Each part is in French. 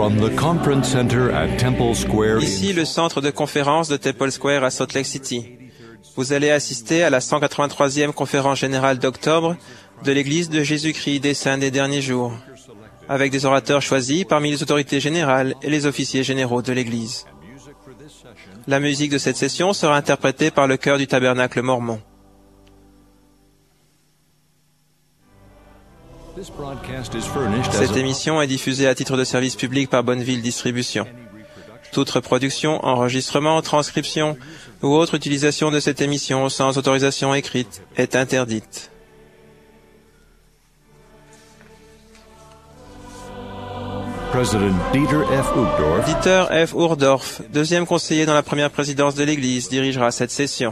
from the Conference Center at Temple Square. Ici, le centre de conférence de Temple Square à Salt Lake City. Vous allez assister à la 183e conférence générale d'octobre de l'Église de Jésus-Christ des Saints des Derniers Jours, avec des orateurs choisis parmi les autorités générales et les officiers généraux de l'Église. La musique de cette session sera interprétée par le chœur du Tabernacle mormon. Cette émission est diffusée à titre de service public par Bonneville Distribution. Toute reproduction, enregistrement, transcription ou autre utilisation de cette émission sans autorisation écrite est interdite. Dieter F. Uchtdorf, deuxième conseiller dans la première présidence de l'Église, dirigera cette session.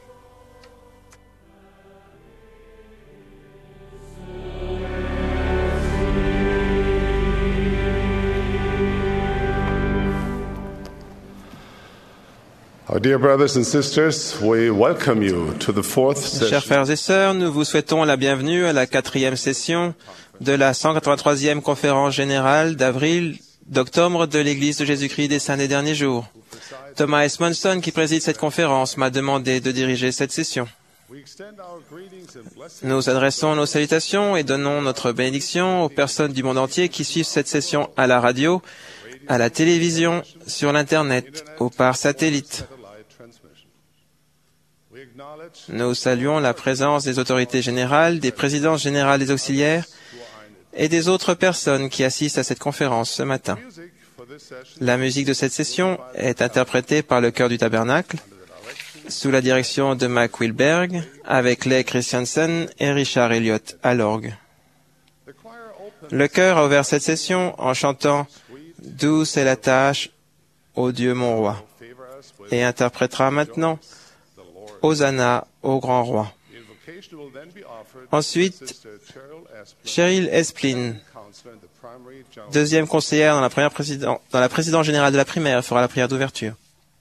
Dear brothers and sisters, we welcome you to the fourth session. Chers frères et sœurs, nous vous souhaitons la bienvenue à la 4e session de la 183e conférence générale d'octobre de l'Église de Jésus-Christ des Saints des Derniers Jours. Thomas S. Monson, qui préside cette conférence, m'a demandé de diriger cette session. Nous adressons nos salutations et donnons notre bénédiction aux personnes du monde entier qui suivent cette session à la radio, à la télévision, sur l'Internet ou par satellite. Nous saluons la présence des autorités générales, des présidences générales des auxiliaires et des autres personnes qui assistent à cette conférence ce matin. La musique de cette session est interprétée par le chœur du Tabernacle, sous la direction de Mac Wilberg, avec Leigh Christiansen et Richard Elliott à l'orgue. Le chœur a ouvert cette session en chantant « Douce est la tâche, ô Dieu mon roi » et interprétera maintenant « Hosanna au grand roi ». Ensuite, Cheryl Esplin, deuxième conseillère dans la présidence générale de la primaire, fera la prière d'ouverture.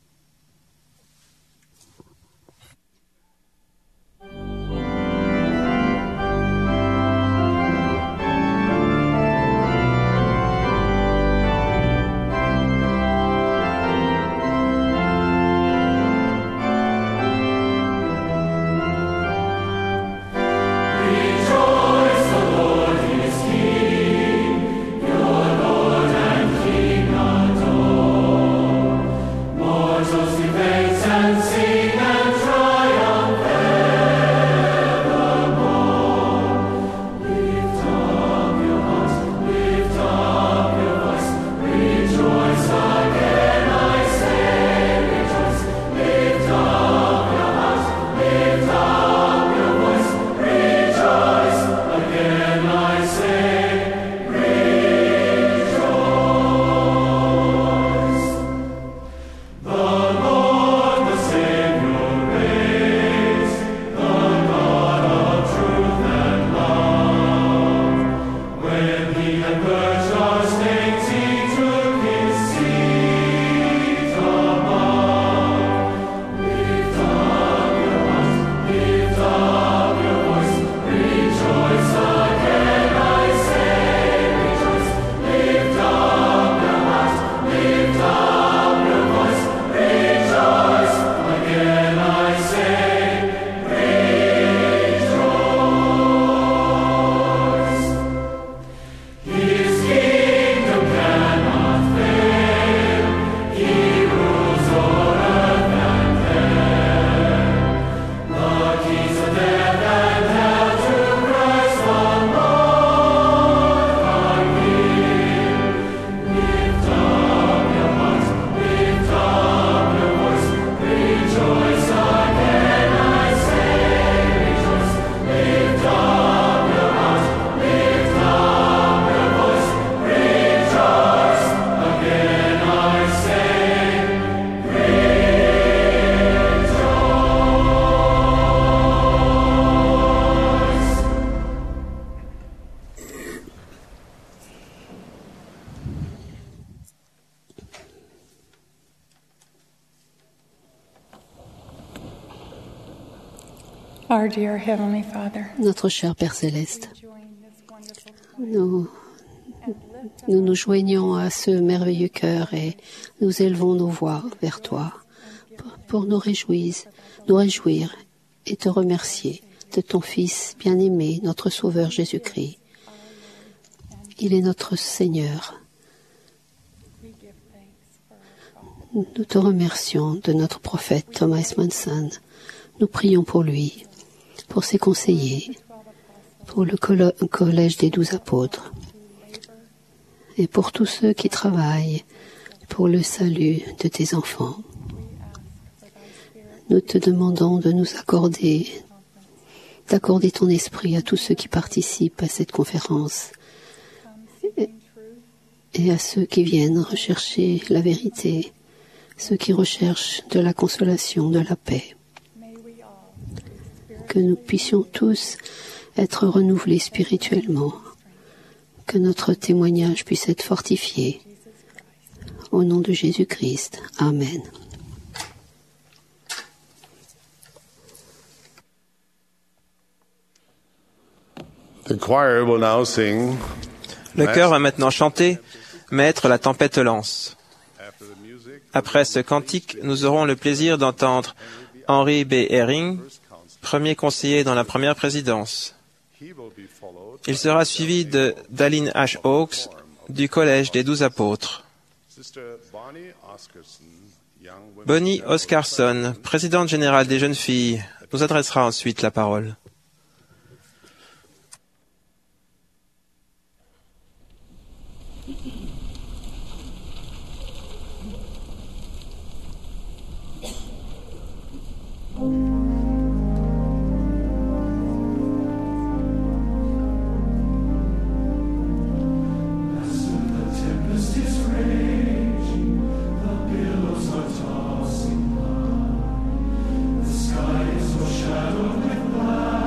Our dear Heavenly Father, Notre cher Père Céleste, nous Nous nous joignons à ce merveilleux cœur et nous élevons nos voix vers toi pour nous réjouir et te remercier de ton Fils bien-aimé, notre Sauveur Jésus-Christ. Il est notre Seigneur. Nous te remercions de notre prophète Thomas Manson. Nous prions pour lui, pour ses conseillers, pour le collège des 12 apôtres et pour tous ceux qui travaillent pour le salut de tes enfants. Nous te demandons de nous d'accorder ton esprit à tous ceux qui participent à cette conférence et à ceux qui viennent rechercher la vérité, ceux qui recherchent de la consolation, de la paix. Que nous puissions tous être renouvelés spirituellement, que notre témoignage puisse être fortifié. Au nom de Jésus-Christ. Amen. The choir will now sing. Le chœur va maintenant chanter « Maître, la tempête lance ». Après ce cantique, nous aurons le plaisir d'entendre Henry B. Eyring, premier conseiller dans la première présidence. Il sera suivi de Dallin H. Oaks du Collège des 12 apôtres. Bonnie Oscarson, présidente générale des jeunes filles, nous adressera ensuite la parole. Shadowed with black.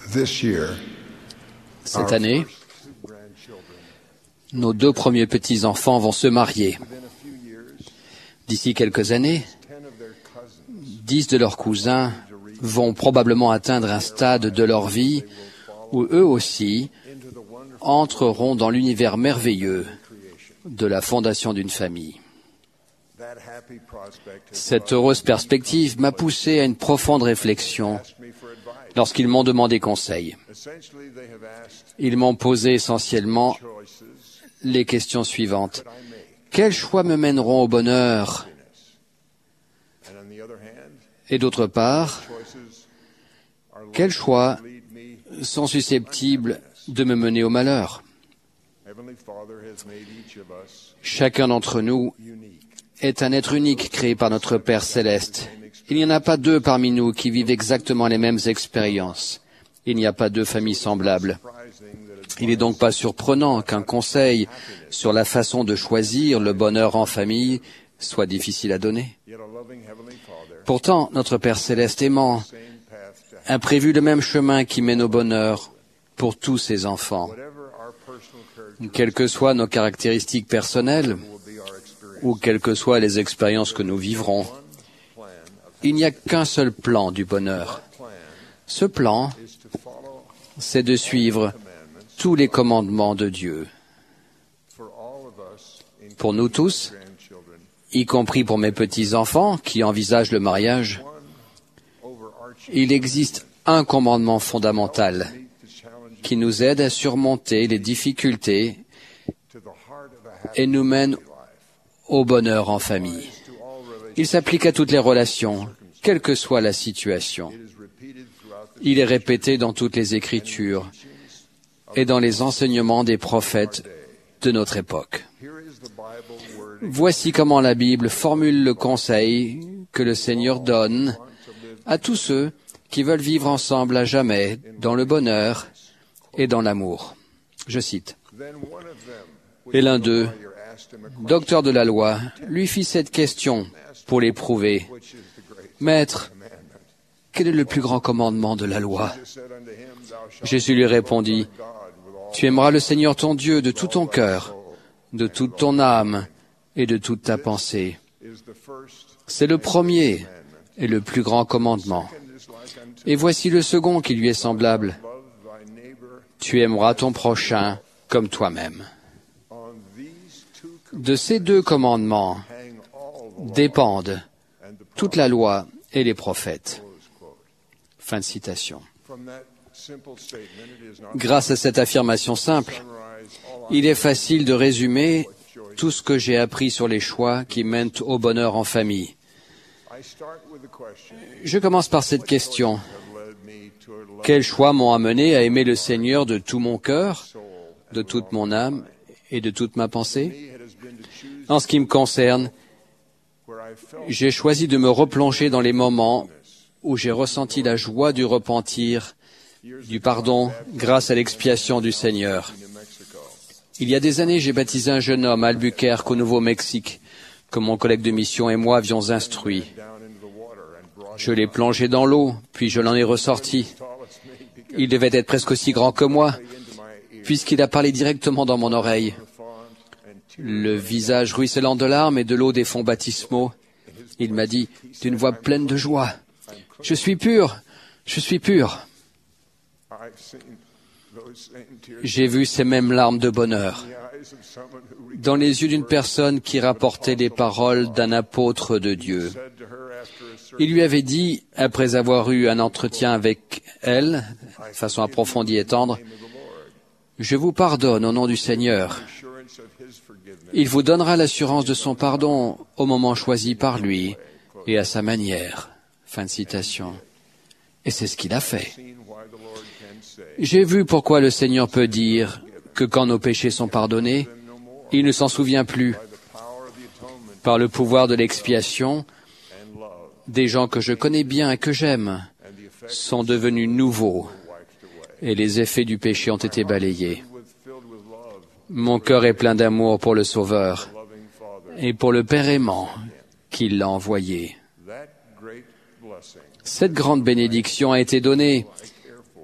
This year, Cette année, nos 2 premiers petits-enfants vont se marier. D'ici quelques années, 10 de leurs cousins vont probablement atteindre un stade de leur vie où eux aussi entreront dans l'univers merveilleux de la fondation d'une famille. Cette heureuse perspective m'a poussé à une profonde réflexion lorsqu'ils m'ont demandé conseil. Ils m'ont posé essentiellement les questions suivantes. Quels choix me mèneront au bonheur? Et d'autre part, quels choix sont susceptibles de me mener au malheur? Chacun d'entre nous est un être unique créé par notre Père Céleste. Il n'y en a pas 2 parmi nous qui vivent exactement les mêmes expériences. Il n'y a pas 2 familles semblables. Il n'est donc pas surprenant qu'un conseil sur la façon de choisir le bonheur en famille soit difficile à donner. Pourtant, notre Père Céleste aimant a prévu le même chemin qui mène au bonheur pour tous ses enfants. Quelles que soient nos caractéristiques personnelles, ou quelles que soient les expériences que nous vivrons, il n'y a qu'un seul plan du bonheur. Ce plan, c'est de suivre tous les commandements de Dieu. Pour nous tous, y compris pour mes petits-enfants qui envisagent le mariage, il existe un commandement fondamental qui nous aide à surmonter les difficultés et nous mène au bonheur en famille. Il s'applique à toutes les relations, quelle que soit la situation. Il est répété dans toutes les Écritures et dans les enseignements des prophètes de notre époque. Voici comment la Bible formule le conseil que le Seigneur donne à tous ceux qui veulent vivre ensemble à jamais dans le bonheur et dans l'amour. Je cite. Et l'un d'eux, docteur de la loi, lui fit cette question pour l'éprouver. Maître, quel est le plus grand commandement de la loi? Jésus lui répondit, tu aimeras le Seigneur ton Dieu de tout ton cœur, de toute ton âme et de toute ta pensée. C'est le premier et le plus grand commandement. Et voici le second qui lui est semblable. Tu aimeras ton prochain comme toi-même. De ces 2 commandements dépendent toute la loi et les prophètes. Fin de citation. Grâce à cette affirmation simple, il est facile de résumer tout ce que j'ai appris sur les choix qui mènent au bonheur en famille. Je commence par cette question. Quels choix m'ont amené à aimer le Seigneur de tout mon cœur, de toute mon âme et de toute ma pensée? En ce qui me concerne, j'ai choisi de me replonger dans les moments où j'ai ressenti la joie du repentir, du pardon, grâce à l'expiation du Seigneur. Il y a des années, j'ai baptisé un jeune homme à Albuquerque, au Nouveau-Mexique, que mon collègue de mission et moi avions instruit. Je l'ai plongé dans l'eau, puis je l'en ai ressorti. Il devait être presque aussi grand que moi, puisqu'il a parlé directement dans mon oreille. Le visage ruisselant de larmes et de l'eau des fonds baptismaux, il m'a dit, d'une voix pleine de joie, « Je suis pur, je suis pur. » J'ai vu ces mêmes larmes de bonheur dans les yeux d'une personne qui rapportait les paroles d'un apôtre de Dieu. Il lui avait dit, après avoir eu un entretien avec elle, de façon approfondie et tendre, « Je vous pardonne au nom du Seigneur. » Il vous donnera l'assurance de son pardon au moment choisi par lui et à sa manière. Fin de citation. Et c'est ce qu'il a fait. J'ai vu pourquoi le Seigneur peut dire que quand nos péchés sont pardonnés, il ne s'en souvient plus. Par le pouvoir de l'expiation, des gens que je connais bien et que j'aime sont devenus nouveaux et les effets du péché ont été balayés. Mon cœur est plein d'amour pour le Sauveur et pour le Père aimant qui l'a envoyé. Cette grande bénédiction a été donnée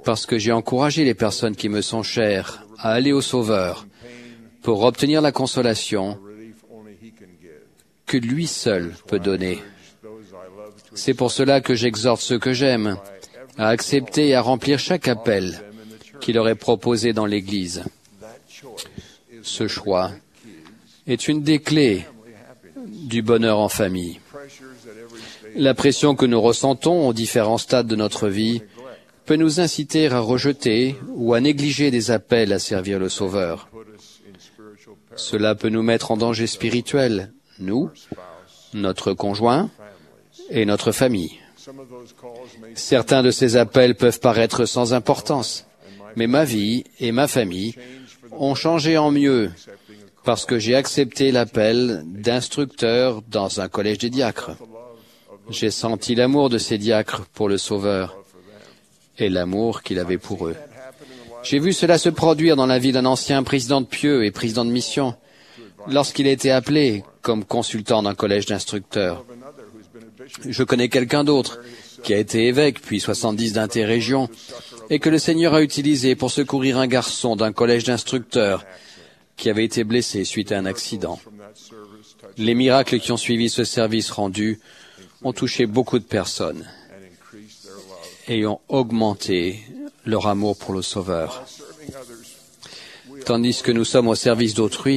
parce que j'ai encouragé les personnes qui me sont chères à aller au Sauveur pour obtenir la consolation que lui seul peut donner. C'est pour cela que j'exhorte ceux que j'aime à accepter et à remplir chaque appel qui leur est proposé dans l'Église. Ce choix est une des clés du bonheur en famille. La pression que nous ressentons aux différents stades de notre vie peut nous inciter à rejeter ou à négliger des appels à servir le Sauveur. Cela peut nous mettre en danger spirituel, nous, notre conjoint et notre famille. Certains de ces appels peuvent paraître sans importance, mais ma vie et ma famille ont changé en mieux parce que j'ai accepté l'appel d'instructeur dans un collège des diacres. J'ai senti l'amour de ces diacres pour le Sauveur et l'amour qu'il avait pour eux. J'ai vu cela se produire dans la vie d'un ancien président de Pieux et président de mission, lorsqu'il a été appelé comme consultant d'un collège d'instructeurs. Je connais quelqu'un d'autre qui a été évêque puis 70 d'interrégion et que le Seigneur a utilisé pour secourir un garçon d'un collège d'instructeurs qui avait été blessé suite à un accident. Les miracles qui ont suivi ce service rendu ont touché beaucoup de personnes et ont augmenté leur amour pour le Sauveur. Tandis que nous sommes au service d'autrui,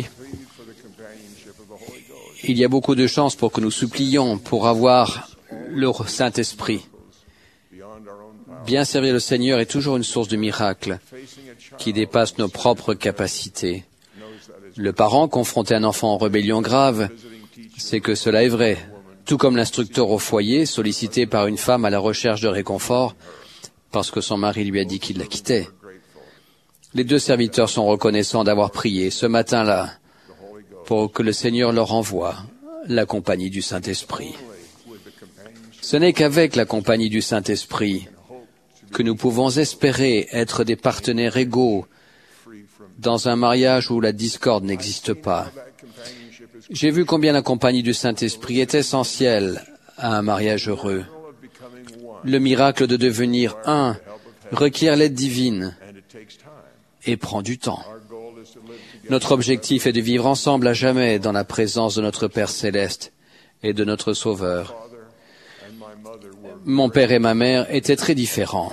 il y a beaucoup de chances pour que nous supplions pour avoir le Saint-Esprit. Bien servir le Seigneur est toujours une source de miracles qui dépasse nos propres capacités. Le parent confronté à un enfant en rébellion grave sait que cela est vrai, tout comme l'instructeur au foyer sollicité par une femme à la recherche de réconfort parce que son mari lui a dit qu'il la quittait. Les deux serviteurs sont reconnaissants d'avoir prié ce matin-là pour que le Seigneur leur envoie la compagnie du Saint-Esprit. Ce n'est qu'avec la compagnie du Saint-Esprit que nous pouvons espérer être des partenaires égaux dans un mariage où la discorde n'existe pas. J'ai vu combien la compagnie du Saint-Esprit est essentielle à un mariage heureux. Le miracle de devenir un requiert l'aide divine et prend du temps. Notre objectif est de vivre ensemble à jamais dans la présence de notre Père céleste et de notre Sauveur. Mon père et ma mère étaient très différents.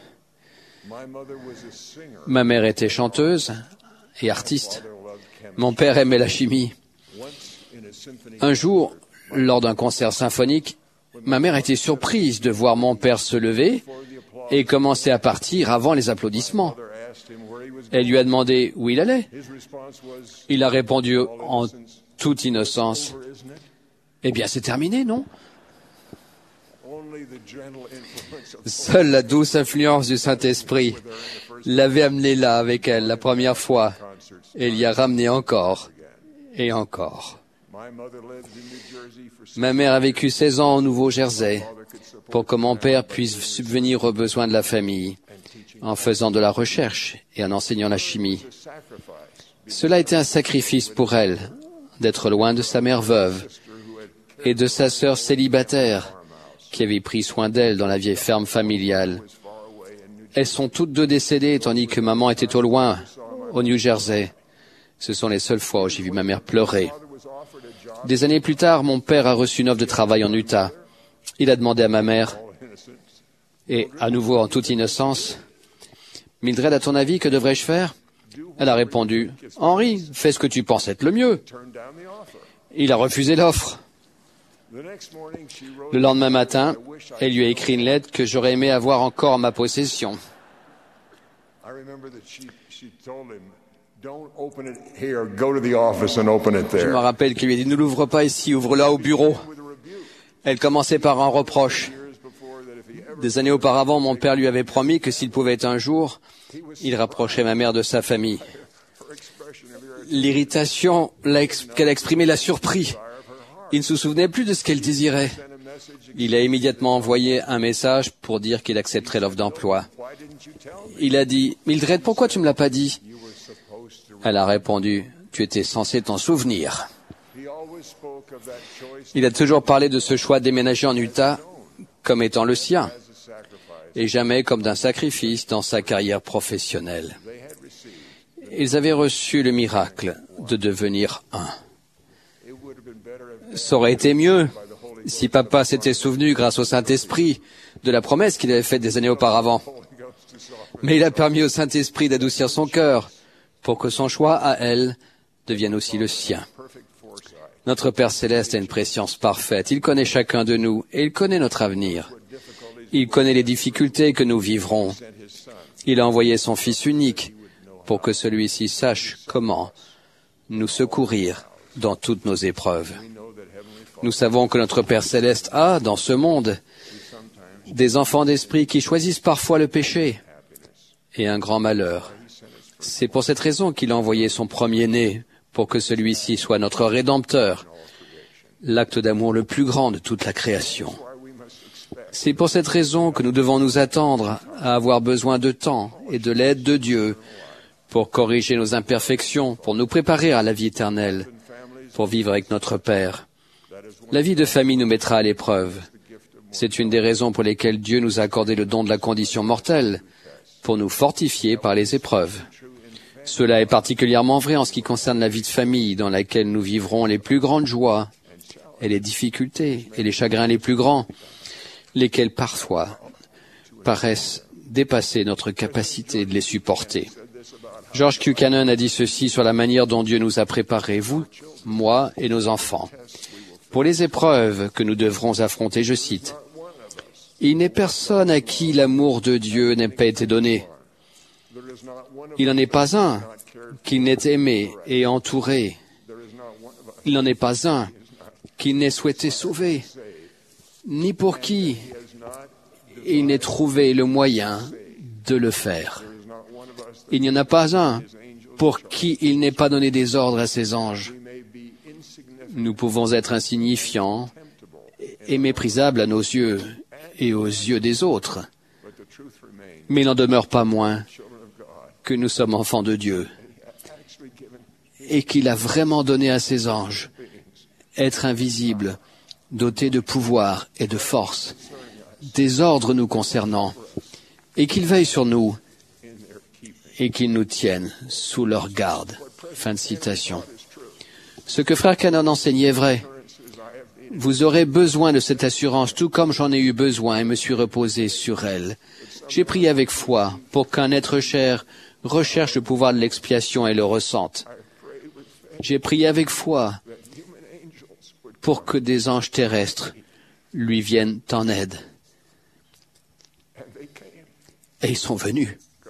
Ma mère était chanteuse et artiste. Mon père aimait la chimie. Un jour, lors d'un concert symphonique, ma mère était surprise de voir mon père se lever et commencer à partir avant les applaudissements. Elle lui a demandé où il allait. Il a répondu en toute innocence, « Eh bien, c'est terminé, non ?» Seule la douce influence du Saint-Esprit l'avait amené là avec elle la première fois et l'y a ramené encore et encore. Ma mère a vécu 16 ans au Nouveau-Jersey pour que mon père puisse subvenir aux besoins de la famille en faisant de la recherche et en enseignant la chimie. Cela a été un sacrifice pour elle d'être loin de sa mère veuve et de sa sœur célibataire qui avait pris soin d'elle dans la vieille ferme familiale. Elles sont toutes deux décédées tandis que maman était au loin, au New Jersey. Ce sont les seules fois où j'ai vu ma mère pleurer. Des années plus tard, mon père a reçu une offre de travail en Utah. Il a demandé à ma mère, et à nouveau en toute innocence, « Mildred, à ton avis, que devrais-je faire ?» Elle a répondu, « Henry, fais ce que tu penses être le mieux. » Il a refusé l'offre. Le lendemain matin, elle lui a écrit une lettre que j'aurais aimé avoir encore en ma possession. Je me rappelle qu'il lui a dit « Ne l'ouvre pas ici, ouvre-la au bureau. » Elle commençait par un reproche. Des années auparavant, mon père lui avait promis que s'il pouvait un jour, il rapprocherait ma mère de sa famille. L'irritation qu'elle a exprimée l'a surpris. Il ne se souvenait plus de ce qu'elle désirait. Il a immédiatement envoyé un message pour dire qu'il accepterait l'offre d'emploi. Il a dit « Mildred, pourquoi tu ne me l'as pas dit ?» Elle a répondu « Tu étais censé t'en souvenir. » Il a toujours parlé de ce choix de déménager en Utah comme étant le sien. et jamais comme d'un sacrifice dans sa carrière professionnelle. Ils avaient reçu le miracle de devenir un. Ça aurait été mieux si papa s'était souvenu, grâce au Saint-Esprit, de la promesse qu'il avait faite des années auparavant. Mais il a permis au Saint-Esprit d'adoucir son cœur pour que son choix à elle devienne aussi le sien. Notre Père Céleste a une préscience parfaite. Il connaît chacun de nous et il connaît notre avenir. Il connaît les difficultés que nous vivrons. Il a envoyé son Fils unique pour que celui-ci sache comment nous secourir dans toutes nos épreuves. Nous savons que notre Père Céleste a, dans ce monde, des enfants d'esprit qui choisissent parfois le péché et un grand malheur. C'est pour cette raison qu'il a envoyé son premier-né pour que celui-ci soit notre Rédempteur, l'acte d'amour le plus grand de toute la création. C'est pour cette raison que nous devons nous attendre à avoir besoin de temps et de l'aide de Dieu pour corriger nos imperfections, pour nous préparer à la vie éternelle, pour vivre avec notre Père. La vie de famille nous mettra à l'épreuve. C'est une des raisons pour lesquelles Dieu nous a accordé le don de la condition mortelle, pour nous fortifier par les épreuves. Cela est particulièrement vrai en ce qui concerne la vie de famille, dans laquelle nous vivrons les plus grandes joies et les difficultés et les chagrins les plus grands, lesquels parfois paraissent dépasser notre capacité de les supporter. George Buchanan a dit ceci sur la manière dont Dieu nous a préparés, vous, moi et nos enfants, pour les épreuves que nous devrons affronter, je cite, « Il n'est personne à qui l'amour de Dieu n'ait pas été donné. Il n'en est pas un qui n'ait aimé et entouré. Il n'en est pas un qui n'ait souhaité sauver, ni pour qui il n'ait trouvé le moyen de le faire. Il n'y en a pas un pour qui il n'ait pas donné des ordres à ses anges. Nous pouvons être insignifiants et méprisables à nos yeux et aux yeux des autres, mais il n'en demeure pas moins que nous sommes enfants de Dieu et qu'il a vraiment donné à ses anges, être invisibles, dotés de pouvoir et de force, des ordres nous concernant, et qu'ils veillent sur nous et qu'ils nous tiennent sous leur garde. » Fin de citation. Ce que Frère Cannon enseignait est vrai. Vous aurez besoin de cette assurance, tout comme j'en ai eu besoin et me suis reposé sur elle. J'ai prié avec foi pour qu'un être cher recherche le pouvoir de l'expiation et le ressente. J'ai prié avec foi pour que des anges terrestres lui viennent en aide. Et ils sont venus.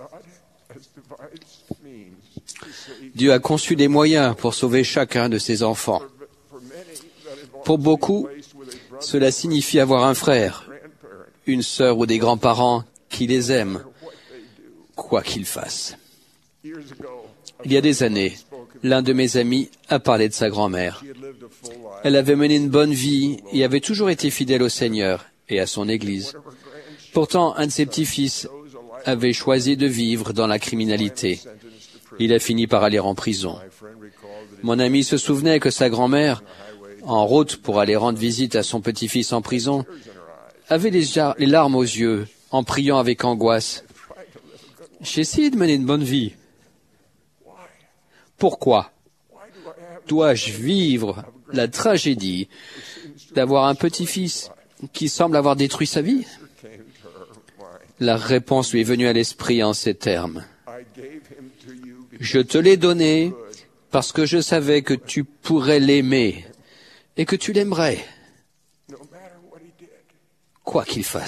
Dieu a conçu des moyens pour sauver chacun de ses enfants. Pour beaucoup, cela signifie avoir un frère, une sœur ou des grands-parents qui les aiment, quoi qu'ils fassent. Il y a des années, l'un de mes amis a parlé de sa grand-mère. Elle avait mené une bonne vie et avait toujours été fidèle au Seigneur et à son Église. Pourtant, un de ses petits-fils avait choisi de vivre dans la criminalité. Il a fini par aller en prison. Mon ami se souvenait que sa grand-mère, en route pour aller rendre visite à son petit-fils en prison, avait les larmes aux yeux, en priant avec angoisse. « J'ai essayé de mener une bonne vie. Pourquoi dois-je vivre la tragédie d'avoir un petit-fils qui semble avoir détruit sa vie ?» La réponse lui est venue à l'esprit en ces termes. « Je te l'ai donné parce que je savais que tu pourrais l'aimer et que tu l'aimerais, quoi qu'il fasse. »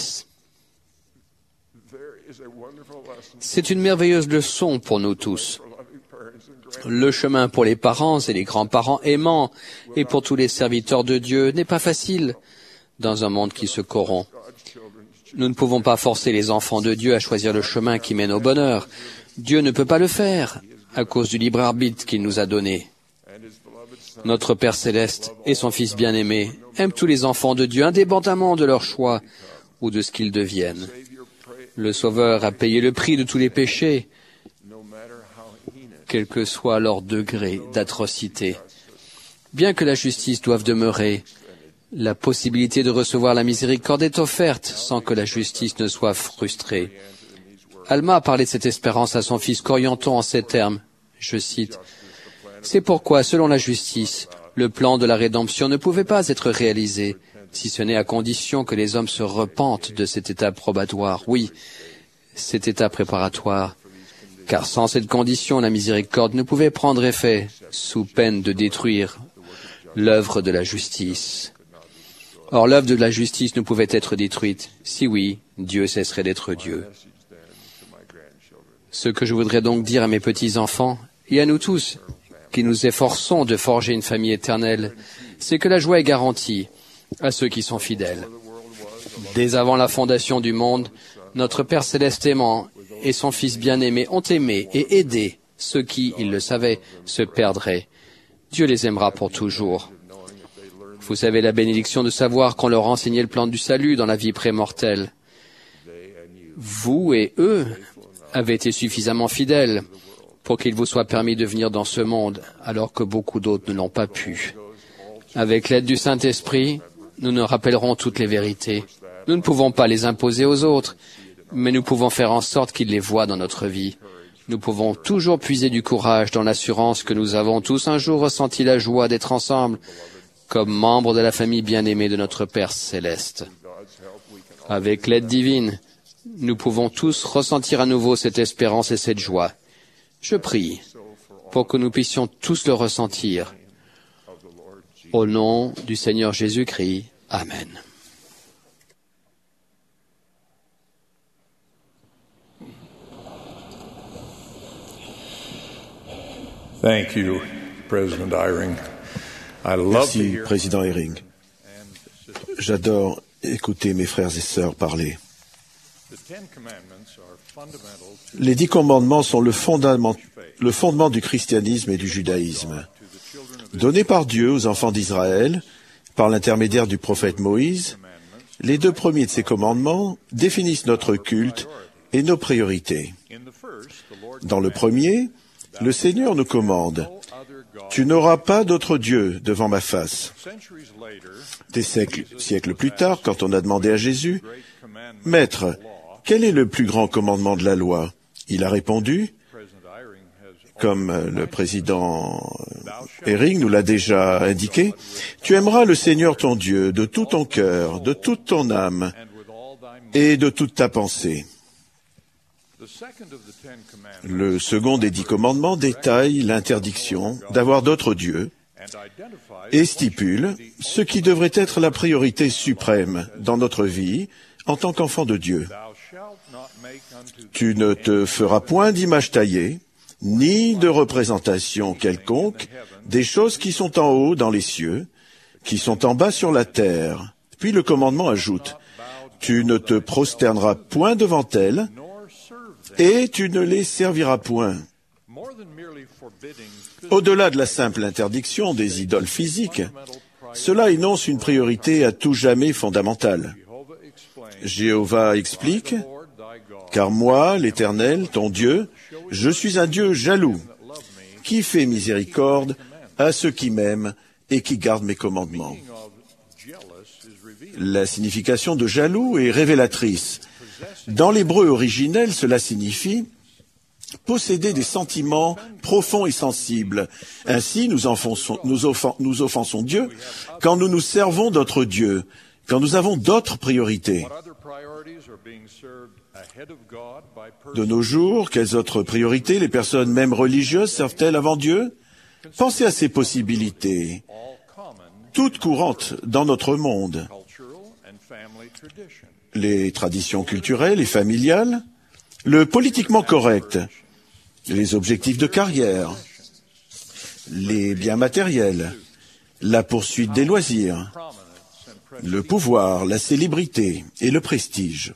C'est une merveilleuse leçon pour nous tous. Le chemin pour les parents et les grands-parents aimants et pour tous les serviteurs de Dieu n'est pas facile dans un monde qui se corrompt. Nous ne pouvons pas forcer les enfants de Dieu à choisir le chemin qui mène au bonheur. Dieu ne peut pas le faire à cause du libre arbitre qu'il nous a donné. Notre Père Céleste et son Fils bien-aimé aiment tous les enfants de Dieu indépendamment de leur choix ou de ce qu'ils deviennent. Le Sauveur a payé le prix de tous les péchés, quel que soit leur degré d'atrocité. Bien que la justice doive demeurer, La possibilité de recevoir la miséricorde est offerte sans que la justice ne soit frustrée. Alma a parlé de cette espérance à son fils Corianton en ces termes, je cite, « C'est pourquoi, selon la justice, le plan de la rédemption ne pouvait pas être réalisé, si ce n'est à condition que les hommes se repentent de cette étape probatoire. Oui, cette étape préparatoire. Car sans cette condition, la miséricorde ne pouvait prendre effet, sous peine de détruire l'œuvre de la justice. Or, l'œuvre de la justice ne pouvait être détruite. Si oui, Dieu cesserait d'être Dieu. Ce que je voudrais donc dire à mes petits-enfants, et à nous tous, qui nous efforçons de forger une famille éternelle, c'est que la joie est garantie à ceux qui sont fidèles. Dès avant la fondation du monde, notre Père céleste aimant et son Fils bien-aimé ont aimé et aidé ceux qui, ils le savaient, se perdraient. Dieu les aimera pour toujours. Vous avez la bénédiction de savoir qu'on leur enseignait le plan du salut dans la vie prémortelle. Vous et eux avez été suffisamment fidèles pour qu'il vous soit permis de venir dans ce monde, alors que beaucoup d'autres ne l'ont pas pu. Avec l'aide du Saint-Esprit, nous nous rappellerons toutes les vérités. Nous ne pouvons pas les imposer aux autres, mais nous pouvons faire en sorte qu'ils les voient dans notre vie. Nous pouvons toujours puiser du courage dans l'assurance que nous avons tous un jour ressenti la joie d'être ensemble, comme membres de la famille bien-aimée de notre Père céleste. Avec l'aide divine, nous pouvons tous ressentir à nouveau cette espérance et cette joie. Je prie pour que nous puissions tous le ressentir. Au nom du Seigneur Jésus-Christ. Amen. Thank you, President Eyring. Merci, Président Eyring. J'adore écouter mes frères et sœurs parler. Les 10 commandements sont le fondement du christianisme et du judaïsme. Donnés par Dieu aux enfants d'Israël, par l'intermédiaire du prophète Moïse, les 2 premiers de ces commandements définissent notre culte et nos priorités. Dans le premier, le Seigneur nous commande « Tu n'auras pas d'autre Dieu devant ma face ». Des siècles plus tard, quand on a demandé à Jésus « Maître, quel est le plus grand commandement de la loi ?» Il a répondu, comme le président Eyring nous l'a déjà indiqué, « Tu aimeras le Seigneur ton Dieu de tout ton cœur, de toute ton âme et de toute ta pensée. » Le second des 10 commandements détaille l'interdiction d'avoir d'autres dieux et stipule ce qui devrait être la priorité suprême dans notre vie en tant qu'enfant de Dieu. Tu ne te feras point d'image taillée, ni de représentation quelconque des choses qui sont en haut dans les cieux, qui sont en bas sur la terre. Puis le commandement ajoute, tu ne te prosterneras point devant elles, et tu ne les serviras point. Au-delà de la simple interdiction des idoles physiques, cela énonce une priorité à tout jamais fondamentale. Jéhovah explique, « Car moi, l'Éternel, ton Dieu, je suis un Dieu jaloux, qui fait miséricorde à ceux qui m'aiment et qui gardent mes commandements. » La signification de jaloux est révélatrice. Dans l'hébreu originel, cela signifie posséder des sentiments profonds et sensibles. Ainsi, nous offensons Dieu quand nous nous servons d'autres dieux, quand nous avons d'autres priorités. De nos jours, quelles autres priorités les personnes même religieuses servent-elles avant Dieu? Pensez à ces possibilités, toutes courantes dans notre monde. Les traditions culturelles et familiales, le politiquement correct, les objectifs de carrière, les biens matériels, la poursuite des loisirs, le pouvoir, la célébrité et le prestige.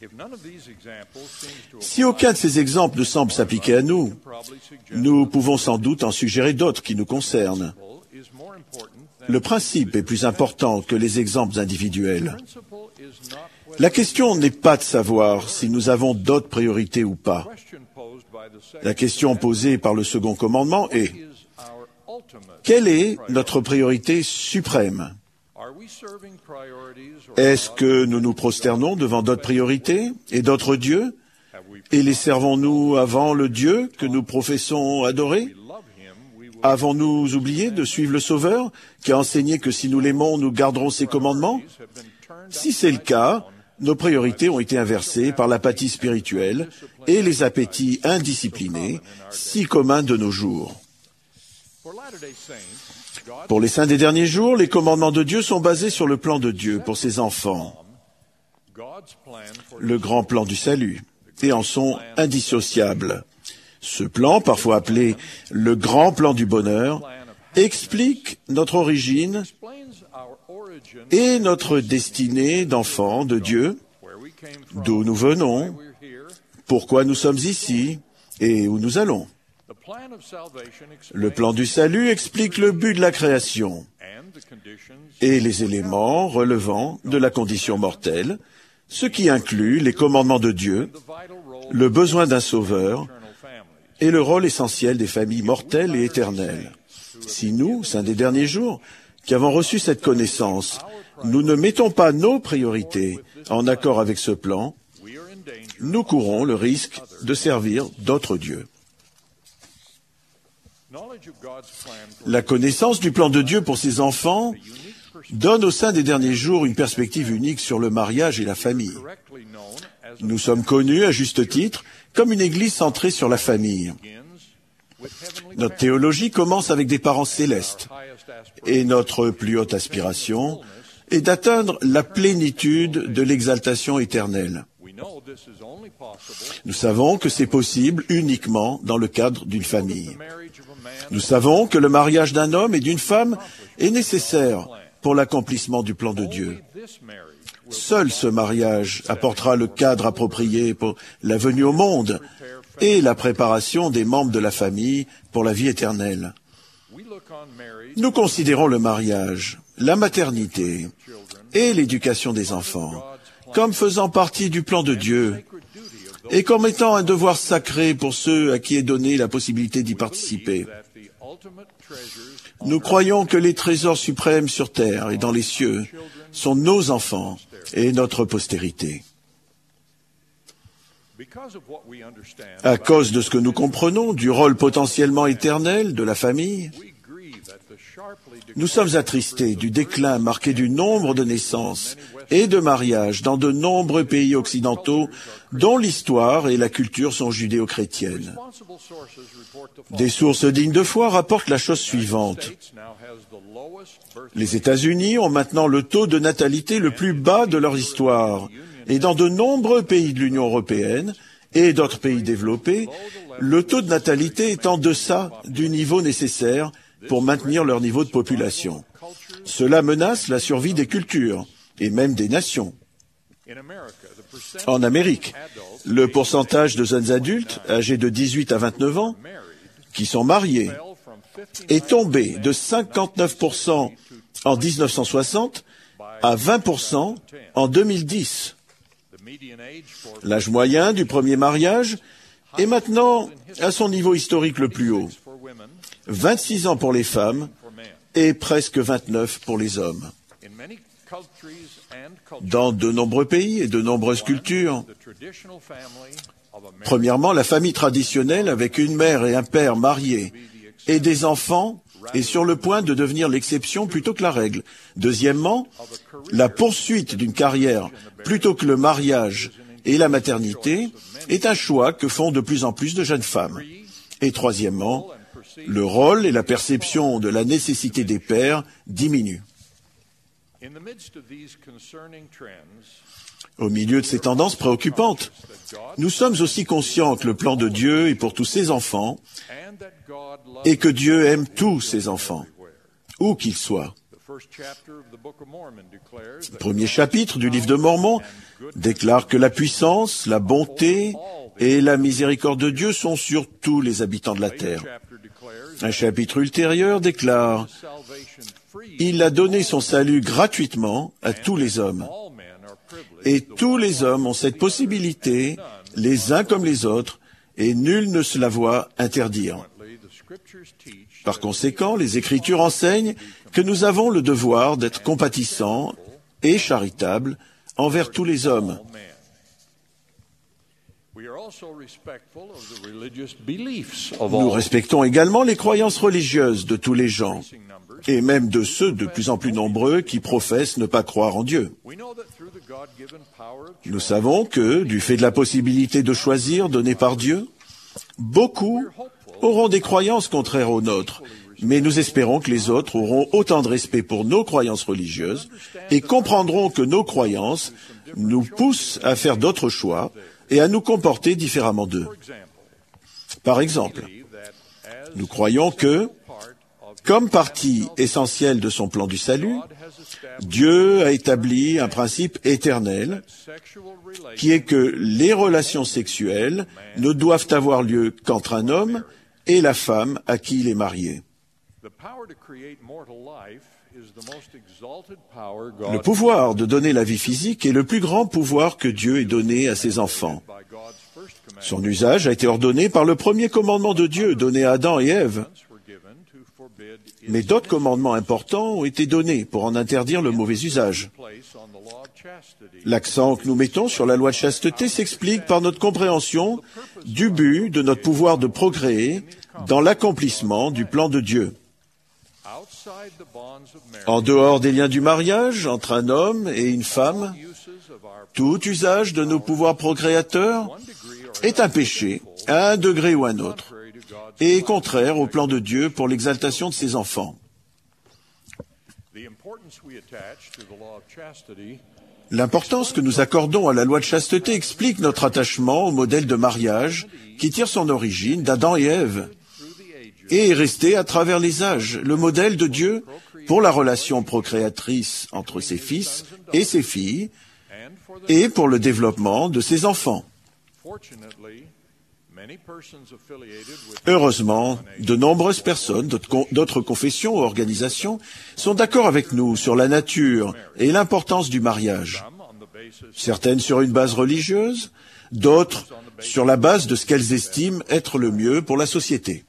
Si aucun de ces exemples ne semble s'appliquer à nous, nous pouvons sans doute en suggérer d'autres qui nous concernent. Le principe est plus important que les exemples individuels. La question n'est pas de savoir si nous avons d'autres priorités ou pas. La question posée par le second commandement est « Quelle est notre priorité suprême ?» Est-ce que nous nous prosternons devant d'autres priorités et d'autres dieux, et les servons-nous avant le Dieu que nous professons adorer? Avons-nous oublié de suivre le Sauveur, qui a enseigné que si nous l'aimons, nous garderons ses commandements? Si c'est le cas, nos priorités ont été inversées par l'apathie spirituelle et les appétits indisciplinés, si communs de nos jours. Pour les saints des derniers jours, les commandements de Dieu sont basés sur le plan de Dieu pour ses enfants, le grand plan du salut, et en sont indissociables. Ce plan, parfois appelé le grand plan du bonheur, explique notre origine et notre destinée d'enfants de Dieu, d'où nous venons, pourquoi nous sommes ici et où nous allons. Le plan du salut explique le but de la création et les éléments relevant de la condition mortelle, ce qui inclut les commandements de Dieu, le besoin d'un sauveur et le rôle essentiel des familles mortelles et éternelles. Si nous, saints des derniers jours, qui avons reçu cette connaissance, nous ne mettons pas nos priorités en accord avec ce plan, nous courons le risque de servir d'autres dieux. La connaissance du plan de Dieu pour ses enfants donne aux saints des derniers jours une perspective unique sur le mariage et la famille. Nous sommes connus, à juste titre, comme une église centrée sur la famille. Notre théologie commence avec des parents célestes, et notre plus haute aspiration est d'atteindre la plénitude de l'exaltation éternelle. Nous savons que c'est possible uniquement dans le cadre d'une famille. Nous savons que le mariage d'un homme et d'une femme est nécessaire pour l'accomplissement du plan de Dieu. Seul ce mariage apportera le cadre approprié pour la venue au monde et la préparation des membres de la famille pour la vie éternelle. Nous considérons le mariage, la maternité et l'éducation des enfants comme faisant partie du plan de Dieu et comme étant un devoir sacré pour ceux à qui est donnée la possibilité d'y participer. Nous croyons que les trésors suprêmes sur terre et dans les cieux sont nos enfants et notre postérité. À cause de ce que nous comprenons du rôle potentiellement éternel de la famille, nous sommes attristés du déclin marqué du nombre de naissances et de mariages dans de nombreux pays occidentaux dont l'histoire et la culture sont judéo-chrétiennes. Des sources dignes de foi rapportent la chose suivante. Les États-Unis ont maintenant le taux de natalité le plus bas de leur histoire, et dans de nombreux pays de l'Union européenne et d'autres pays développés, le taux de natalité est en deçà du niveau nécessaire pour maintenir leur niveau de population. Cela menace la survie des cultures et même des nations. En Amérique, le pourcentage de jeunes adultes âgés de 18 à 29 ans qui sont mariés est tombé de 59% en 1960 à 20% en 2010. L'âge moyen du premier mariage est maintenant à son niveau historique le plus haut. 26 ans pour les femmes et presque 29 pour les hommes. Dans de nombreux pays et de nombreuses cultures, premièrement, la famille traditionnelle avec une mère et un père mariés et des enfants est sur le point de devenir l'exception plutôt que la règle. Deuxièmement, la poursuite d'une carrière plutôt que le mariage et la maternité est un choix que font de plus en plus de jeunes femmes. Et troisièmement, le rôle et la perception de la nécessité des pères diminuent. Au milieu de ces tendances préoccupantes, nous sommes aussi conscients que le plan de Dieu est pour tous ses enfants et que Dieu aime tous ses enfants, où qu'ils soient. Le premier chapitre du livre de Mormon déclare que la puissance, la bonté et la miséricorde de Dieu sont sur tous les habitants de la terre. Un chapitre ultérieur déclare « Il a donné son salut gratuitement à tous les hommes. Et tous les hommes ont cette possibilité, les uns comme les autres, et nul ne se la voit interdire. » Par conséquent, les Écritures enseignent que nous avons le devoir d'être compatissants et charitables envers tous les hommes. Nous respectons également les croyances religieuses de tous les gens, et même de ceux de plus en plus nombreux qui professent ne pas croire en Dieu. Nous savons que, du fait de la possibilité de choisir donnée par Dieu, beaucoup auront des croyances contraires aux nôtres, mais nous espérons que les autres auront autant de respect pour nos croyances religieuses et comprendront que nos croyances nous poussent à faire d'autres choix et à nous comporter différemment d'eux. Par exemple, nous croyons que, comme partie essentielle de son plan du salut, Dieu a établi un principe éternel qui est que les relations sexuelles ne doivent avoir lieu qu'entre un homme et la femme à qui il est marié. Le pouvoir de donner la vie physique est le plus grand pouvoir que Dieu ait donné à ses enfants. Son usage a été ordonné par le premier commandement de Dieu donné à Adam et Ève. Mais d'autres commandements importants ont été donnés pour en interdire le mauvais usage. L'accent que nous mettons sur la loi de chasteté s'explique par notre compréhension du but de notre pouvoir de procréer dans l'accomplissement du plan de Dieu. En dehors des liens du mariage entre un homme et une femme, tout usage de nos pouvoirs procréateurs est un péché, à un degré ou un autre, et est contraire au plan de Dieu pour l'exaltation de ses enfants. L'importance que nous accordons à la loi de chasteté explique notre attachement au modèle de mariage qui tire son origine d'Adam et Ève et est resté à travers les âges le modèle de Dieu pour la relation procréatrice entre ses fils et ses filles et pour le développement de ses enfants. Heureusement, de nombreuses personnes d'autres confessions ou organisations sont d'accord avec nous sur la nature et l'importance du mariage. Certaines sur une base religieuse, d'autres sur la base de ce qu'elles estiment être le mieux pour la société.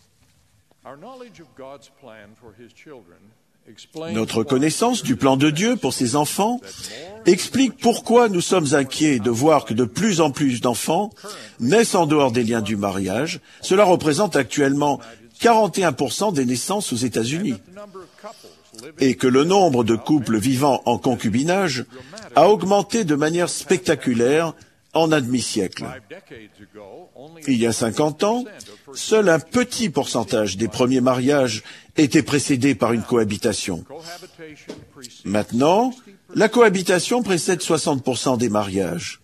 Notre connaissance du plan de Dieu pour ses enfants explique pourquoi nous sommes inquiets de voir que de plus en plus d'enfants naissent en dehors des liens du mariage. Cela représente actuellement 41% des naissances aux États-Unis. Et que le nombre de couples vivant en concubinage a augmenté de manière spectaculaire en un demi-siècle. Il y a 50 ans, seul un petit pourcentage des premiers mariages était précédé par une cohabitation. Maintenant, la cohabitation précède 60% des mariages.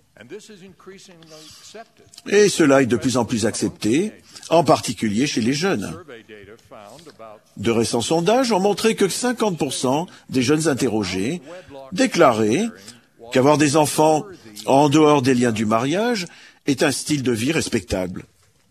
Et cela est de plus en plus accepté, en particulier chez les jeunes. De récents sondages ont montré que 50% des jeunes interrogés déclaraient qu'avoir des enfants en dehors des liens du mariage est un style de vie respectable.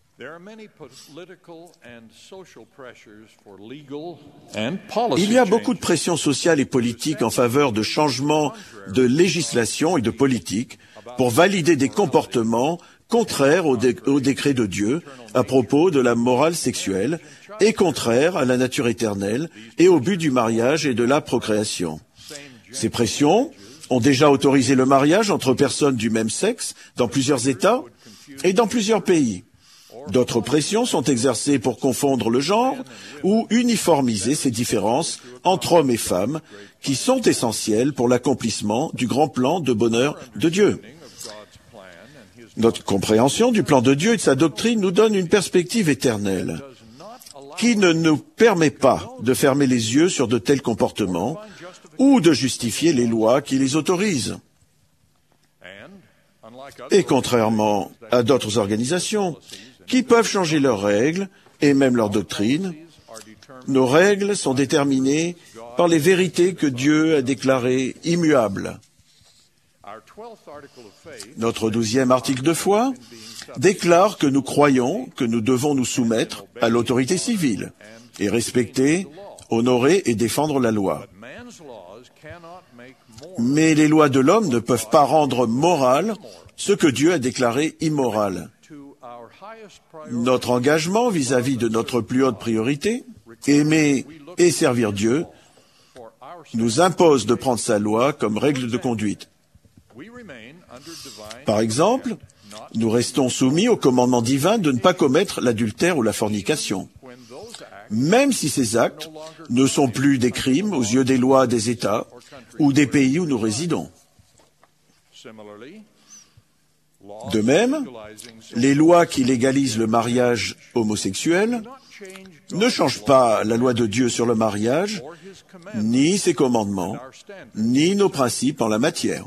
Il y a beaucoup de pression sociale et politique en faveur de changements de législation et de politique pour valider des comportements contraires au décret de Dieu à propos de la morale sexuelle et contraires à la nature éternelle et au but du mariage et de la procréation. Ces pressions ont déjà autorisé le mariage entre personnes du même sexe dans plusieurs États et dans plusieurs pays. D'autres pressions sont exercées pour confondre le genre ou uniformiser ces différences entre hommes et femmes qui sont essentielles pour l'accomplissement du grand plan de bonheur de Dieu. Notre compréhension du plan de Dieu et de sa doctrine nous donne une perspective éternelle qui ne nous permet pas de fermer les yeux sur de tels comportements ou de justifier les lois qui les autorisent. Et contrairement à d'autres organisations qui peuvent changer leurs règles et même leur doctrine, nos règles sont déterminées par les vérités que Dieu a déclarées immuables. Notre 12e article de foi déclare que nous croyons que nous devons nous soumettre à l'autorité civile et respecter, honorer et défendre la loi. Mais les lois de l'homme ne peuvent pas rendre moral ce que Dieu a déclaré immoral. Notre engagement vis-à-vis de notre plus haute priorité, aimer et servir Dieu, nous impose de prendre sa loi comme règle de conduite. Par exemple, nous restons soumis au commandement divin de ne pas commettre l'adultère ou la fornication, même si ces actes ne sont plus des crimes aux yeux des lois des États ou des pays où nous résidons. De même, les lois qui légalisent le mariage homosexuel ne changent pas la loi de Dieu sur le mariage, ni ses commandements, ni nos principes en la matière.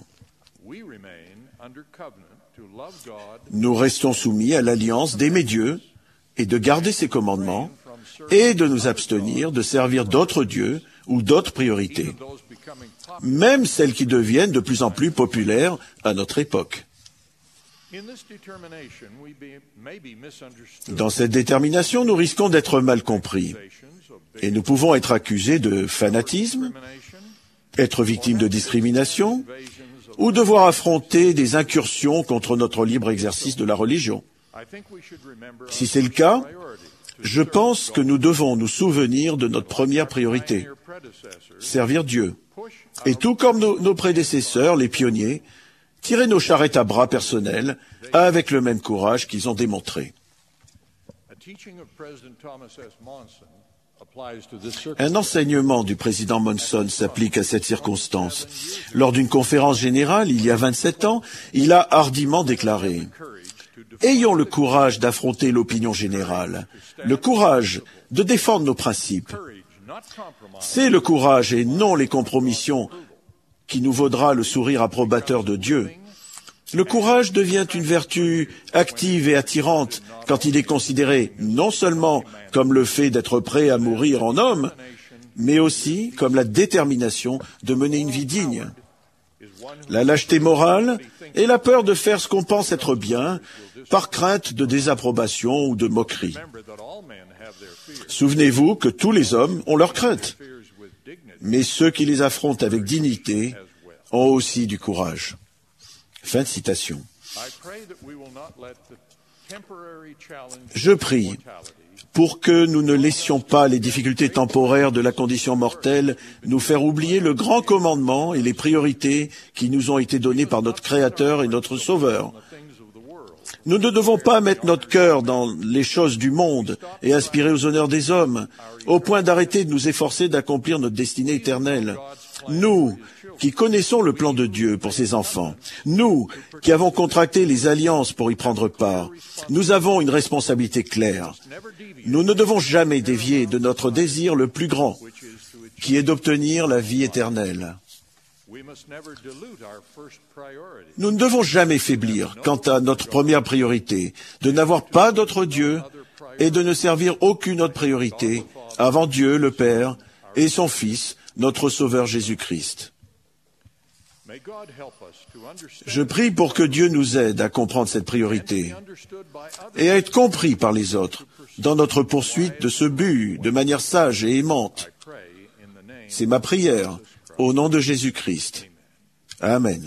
Nous restons soumis à l'alliance d'aimer Dieu et de garder ses commandements et de nous abstenir de servir d'autres dieux ou d'autres priorités, même celles qui deviennent de plus en plus populaires à notre époque. Dans cette détermination, nous risquons d'être mal compris et nous pouvons être accusés de fanatisme, être victimes de discrimination ou devoir affronter des incursions contre notre libre exercice de la religion. Si c'est le cas, je pense que nous devons nous souvenir de notre première priorité, servir Dieu. Et tout comme nos prédécesseurs, les pionniers, tirer nos charrettes à bras personnels avec le même courage qu'ils ont démontré. Un enseignement du président Monson s'applique à cette circonstance. Lors d'une conférence générale, il y a 27 ans, il a hardiment déclaré « Ayons le courage d'affronter l'opinion générale, le courage de défendre nos principes. C'est le courage et non les compromissions qui nous vaudra le sourire approbateur de Dieu. Le courage devient une vertu active et attirante quand il est considéré non seulement comme le fait d'être prêt à mourir en homme, mais aussi comme la détermination de mener une vie digne. La lâcheté morale est la peur de faire ce qu'on pense être bien par crainte de désapprobation ou de moquerie. Souvenez-vous que tous les hommes ont leurs craintes, mais ceux qui les affrontent avec dignité ont aussi du courage. Fin de citation. Je prie pour que nous ne laissions pas les difficultés temporaires de la condition mortelle nous faire oublier le grand commandement et les priorités qui nous ont été données par notre Créateur et notre Sauveur. Nous ne devons pas mettre notre cœur dans les choses du monde et aspirer aux honneurs des hommes, au point d'arrêter de nous efforcer d'accomplir notre destinée éternelle. Nous, qui connaissons le plan de Dieu pour ses enfants, nous, qui avons contracté les alliances pour y prendre part, nous avons une responsabilité claire. Nous ne devons jamais dévier de notre désir le plus grand, qui est d'obtenir la vie éternelle. Nous ne devons jamais faiblir quant à notre première priorité, de n'avoir pas d'autre Dieu et de ne servir aucune autre priorité avant Dieu le Père et son Fils, notre Sauveur Jésus-Christ. Je prie pour que Dieu nous aide à comprendre cette priorité et à être compris par les autres dans notre poursuite de ce but de manière sage et aimante. C'est ma prière au nom de Jésus-Christ. Amen.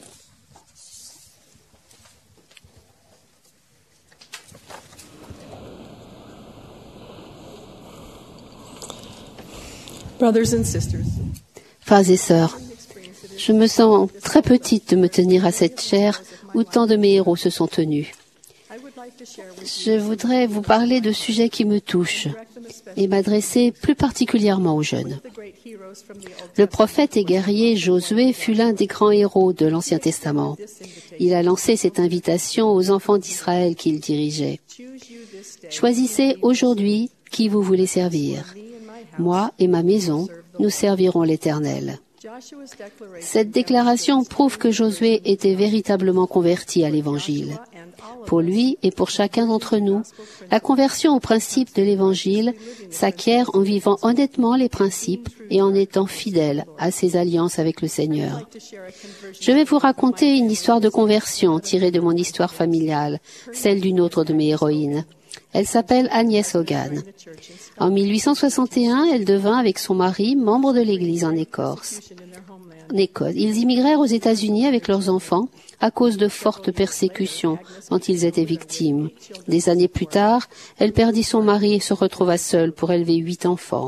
Frères et sœurs, je me sens très petite de me tenir à cette chaire où tant de mes héros se sont tenus. Je voudrais vous parler de sujets qui me touchent et m'adresser plus particulièrement aux jeunes. Le prophète et guerrier Josué fut l'un des grands héros de l'Ancien Testament. Il a lancé cette invitation aux enfants d'Israël qu'il dirigeait. Choisissez aujourd'hui qui vous voulez servir. Moi et ma maison, nous servirons l'Éternel. Cette déclaration prouve que Josué était véritablement converti à l'Évangile. Pour lui et pour chacun d'entre nous, la conversion au principe de l'Évangile s'acquiert en vivant honnêtement les principes et en étant fidèle à ses alliances avec le Seigneur. Je vais vous raconter une histoire de conversion tirée de mon histoire familiale, celle d'une autre de mes héroïnes. Elle s'appelle Agnès Hogan. En 1861, elle devint avec son mari membre de l'Église en Écosse. Ils immigrèrent aux États-Unis avec leurs enfants à cause de fortes persécutions dont ils étaient victimes. Des années plus tard, elle perdit son mari et se retrouva seule pour élever 8 enfants.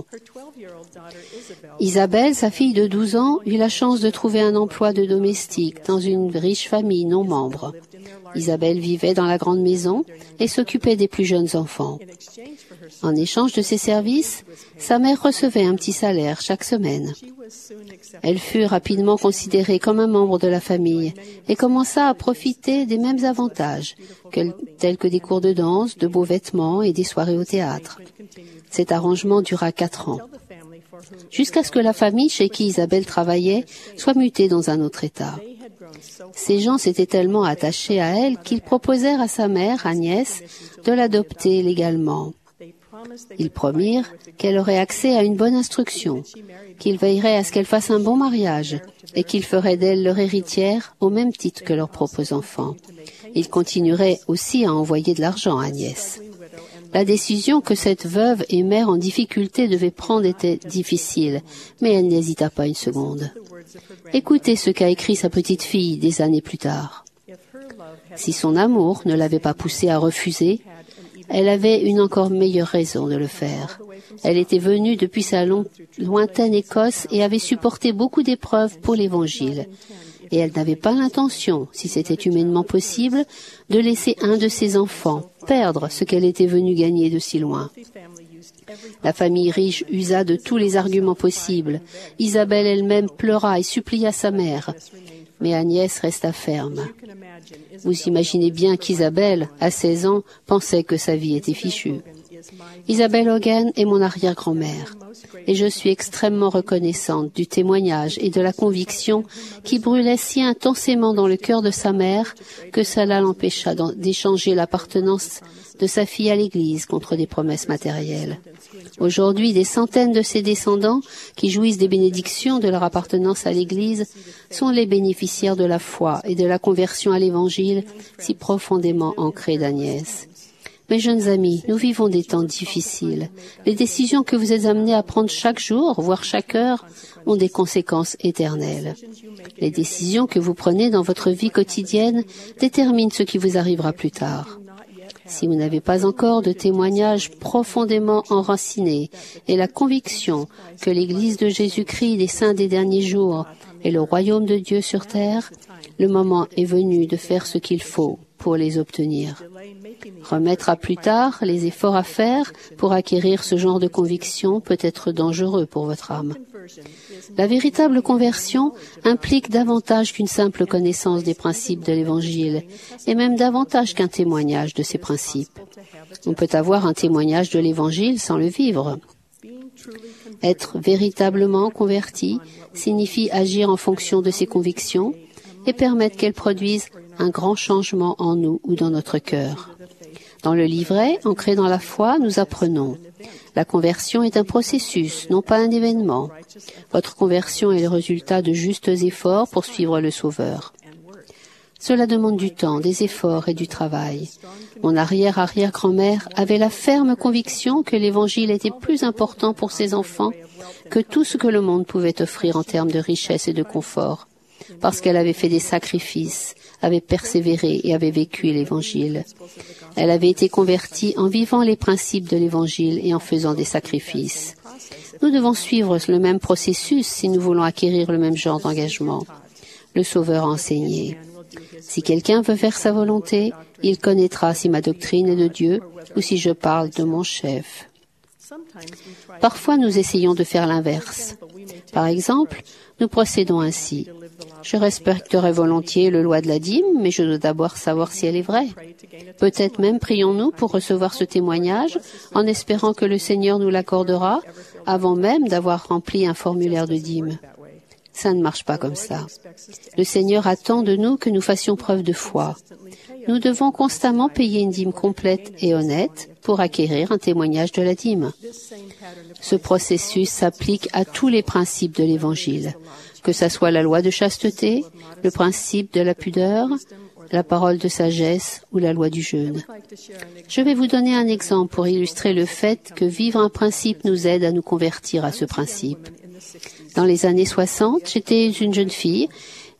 Isabelle, sa fille de 12 ans, eut la chance de trouver un emploi de domestique dans une riche famille non membre. Isabelle vivait dans la grande maison et s'occupait des plus jeunes enfants. En échange de ses services, sa mère recevait un petit salaire chaque semaine. Elle fut rapidement considérée comme un membre de la famille et commença à profiter des mêmes avantages, tels que des cours de danse, de beaux vêtements et des soirées au théâtre. Cet arrangement dura 4 ans, jusqu'à ce que la famille chez qui Isabelle travaillait soit mutée dans un autre État. Ces gens s'étaient tellement attachés à elle qu'ils proposèrent à sa mère, Agnès, de l'adopter légalement. Ils promirent qu'elle aurait accès à une bonne instruction, qu'ils veilleraient à ce qu'elle fasse un bon mariage et qu'ils feraient d'elle leur héritière au même titre que leurs propres enfants. Ils continueraient aussi à envoyer de l'argent à Agnès. La décision que cette veuve et mère en difficulté devait prendre était difficile, mais elle n'hésita pas une seconde. Écoutez ce qu'a écrit sa petite fille des années plus tard. Si son amour ne l'avait pas poussée à refuser, elle avait une encore meilleure raison de le faire. Elle était venue depuis sa lointaine Écosse et avait supporté beaucoup d'épreuves pour l'Évangile. Et elle n'avait pas l'intention, si c'était humainement possible, de laisser un de ses enfants perdre ce qu'elle était venue gagner de si loin. La famille riche usa de tous les arguments possibles. Isabelle elle-même pleura et supplia sa mère. Mais Agnès resta ferme. Vous imaginez bien qu'Isabelle, à 16 ans, pensait que sa vie était fichue. Isabelle Hogan est mon arrière-grand-mère, et je suis extrêmement reconnaissante du témoignage et de la conviction qui brûlait si intensément dans le cœur de sa mère que cela l'empêcha d'échanger l'appartenance de sa fille à l'Église contre des promesses matérielles. Aujourd'hui, des centaines de ses descendants, qui jouissent des bénédictions de leur appartenance à l'Église, sont les bénéficiaires de la foi et de la conversion à l'Évangile si profondément ancrée d'Agnès. Mes jeunes amis, nous vivons des temps difficiles. Les décisions que vous êtes amenés à prendre chaque jour, voire chaque heure, ont des conséquences éternelles. Les décisions que vous prenez dans votre vie quotidienne déterminent ce qui vous arrivera plus tard. Si vous n'avez pas encore de témoignage profondément enraciné et la conviction que l'Église de Jésus-Christ des saints des derniers jours est le royaume de Dieu sur terre, le moment est venu de faire ce qu'il faut pour les obtenir. Remettre à plus tard les efforts à faire pour acquérir ce genre de conviction peut être dangereux pour votre âme. La véritable conversion implique davantage qu'une simple connaissance des principes de l'Évangile, et même davantage qu'un témoignage de ces principes. On peut avoir un témoignage de l'Évangile sans le vivre. Être véritablement converti signifie agir en fonction de ses convictions et permettre qu'elles produisent un grand changement en nous ou dans notre cœur. Dans le livret, ancré dans la foi, nous apprenons: la conversion est un processus, non pas un événement. Votre conversion est le résultat de justes efforts pour suivre le Sauveur. Cela demande du temps, des efforts et du travail. Mon arrière-arrière-grand-mère avait la ferme conviction que l'Évangile était plus important pour ses enfants que tout ce que le monde pouvait offrir en termes de richesse et de confort, parce qu'elle avait fait des sacrifices, avait persévéré et avait vécu l'Évangile. Elle avait été convertie en vivant les principes de l'Évangile et en faisant des sacrifices. Nous devons suivre le même processus si nous voulons acquérir le même genre d'engagement. Le Sauveur a enseigné: si quelqu'un veut faire sa volonté, il connaîtra si ma doctrine est de Dieu ou si je parle de mon chef. Parfois, nous essayons de faire l'inverse. Par exemple, nous procédons ainsi: je respecterai volontiers le loi de la dîme, mais je dois d'abord savoir si elle est vraie. Peut-être même prions-nous pour recevoir ce témoignage en espérant que le Seigneur nous l'accordera avant même d'avoir rempli un formulaire de dîme. Ça ne marche pas comme ça. Le Seigneur attend de nous que nous fassions preuve de foi. Nous devons constamment payer une dîme complète et honnête pour acquérir un témoignage de la dîme. Ce processus s'applique à tous les principes de l'Évangile, que ce soit la loi de chasteté, le principe de la pudeur, la parole de sagesse ou la loi du jeûne. Je vais vous donner un exemple pour illustrer le fait que vivre un principe nous aide à nous convertir à ce principe. Dans les années 60, j'étais une jeune fille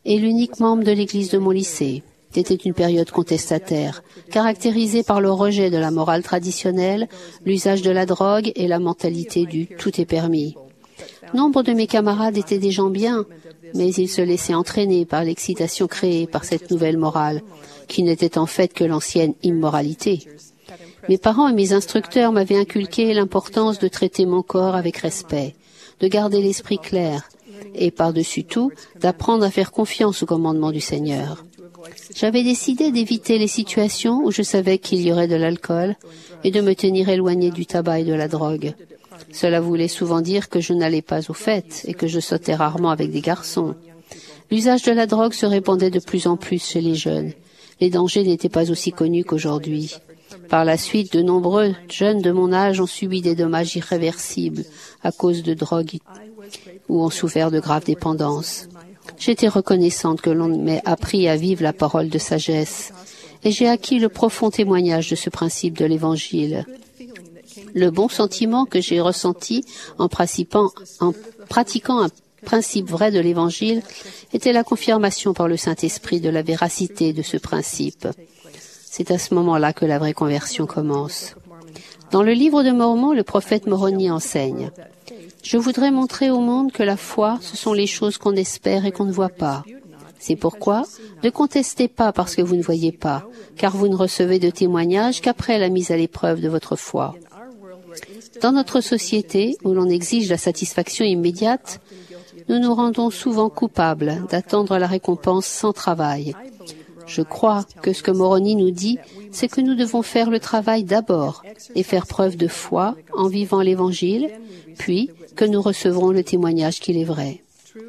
et l'unique membre de l'église de mon lycée. C'était une période contestataire, caractérisée par le rejet de la morale traditionnelle, l'usage de la drogue et la mentalité du « tout est permis ». Nombre de mes camarades étaient des gens bien, mais ils se laissaient entraîner par l'excitation créée par cette nouvelle morale, qui n'était en fait que l'ancienne immoralité. Mes parents et mes instructeurs m'avaient inculqué l'importance de traiter mon corps avec respect, de garder l'esprit clair, et par-dessus tout, d'apprendre à faire confiance au commandement du Seigneur. J'avais décidé d'éviter les situations où je savais qu'il y aurait de l'alcool et de me tenir éloigné du tabac et de la drogue. Cela voulait souvent dire que je n'allais pas aux fêtes et que je sortais rarement avec des garçons. L'usage de la drogue se répandait de plus en plus chez les jeunes. Les dangers n'étaient pas aussi connus qu'aujourd'hui. Par la suite, de nombreux jeunes de mon âge ont subi des dommages irréversibles à cause de drogue ou ont souffert de graves dépendances. J'étais reconnaissante que l'on m'ait appris à vivre la parole de sagesse et j'ai acquis le profond témoignage de ce principe de l'Évangile. Le bon sentiment que j'ai ressenti en pratiquant un principe vrai de l'Évangile était la confirmation par le Saint-Esprit de la véracité de ce principe. C'est à ce moment-là que la vraie conversion commence. Dans le livre de Mormon, le prophète Moroni enseigne « Je voudrais montrer au monde que la foi, ce sont les choses qu'on espère et qu'on ne voit pas. C'est pourquoi, ne contestez pas parce que vous ne voyez pas, car vous ne recevez de témoignages qu'après la mise à l'épreuve de votre foi. » Dans notre société, où l'on exige la satisfaction immédiate, nous nous rendons souvent coupables d'attendre la récompense sans travail. Je crois que ce que Moroni nous dit, c'est que nous devons faire le travail d'abord et faire preuve de foi en vivant l'Évangile, puis que nous recevrons le témoignage qu'il est vrai.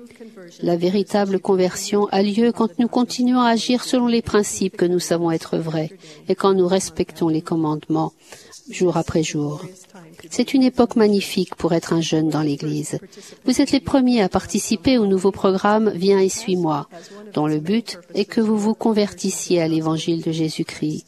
La véritable conversion a lieu quand nous continuons à agir selon les principes que nous savons être vrais et quand nous respectons les commandements jour après jour. C'est une époque magnifique pour être un jeune dans l'Église. Vous êtes les premiers à participer au nouveau programme « Viens et suis-moi », dont le but est que vous vous convertissiez à l'Évangile de Jésus-Christ.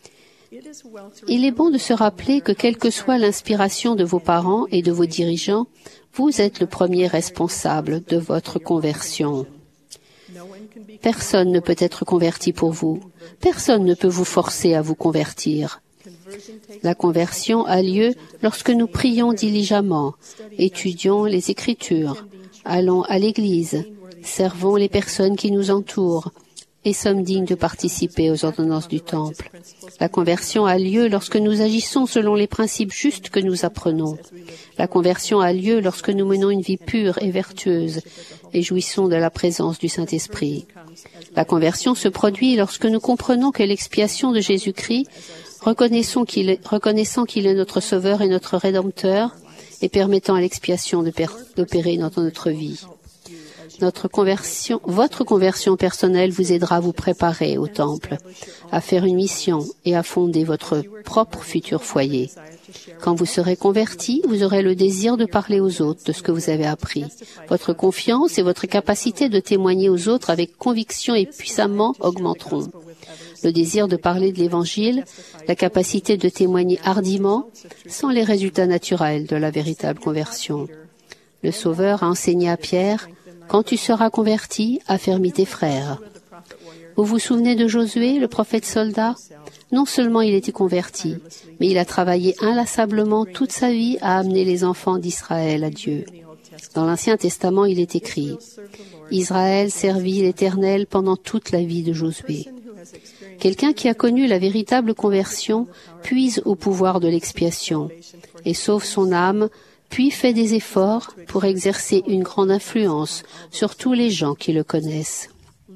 Il est bon de se rappeler que quelle que soit l'inspiration de vos parents et de vos dirigeants, vous êtes le premier responsable de votre conversion. Personne ne peut être converti pour vous. Personne ne peut vous forcer à vous convertir. La conversion a lieu lorsque nous prions diligemment, étudions les Écritures, allons à l'Église, servons les personnes qui nous entourent et sommes dignes de participer aux ordonnances du Temple. La conversion a lieu lorsque nous agissons selon les principes justes que nous apprenons. La conversion a lieu lorsque nous menons une vie pure et vertueuse et jouissons de la présence du Saint-Esprit. La conversion se produit lorsque nous comprenons que l'expiation de Jésus-Christ, reconnaissant qu'il est notre Sauveur et notre Rédempteur, et permettant à l'expiation d'opérer dans notre vie. Votre conversion personnelle vous aidera à vous préparer au Temple, à faire une mission et à fonder votre propre futur foyer. Quand vous serez converti, vous aurez le désir de parler aux autres de ce que vous avez appris. Votre confiance et votre capacité de témoigner aux autres avec conviction et puissamment augmenteront. Le désir de parler de l'Évangile, la capacité de témoigner hardiment, sont les résultats naturels de la véritable conversion. Le Sauveur a enseigné à Pierre, « Quand tu seras converti, affermis tes frères. » Vous vous souvenez de Josué, le prophète soldat? Non seulement il était converti, mais il a travaillé inlassablement toute sa vie à amener les enfants d'Israël à Dieu. Dans l'Ancien Testament, il est écrit « Israël servit l'Éternel pendant toute la vie de Josué. » Quelqu'un qui a connu la véritable conversion puise au pouvoir de l'expiation et sauve son âme, puis fait des efforts pour exercer une grande influence sur tous les gens qui le connaissent.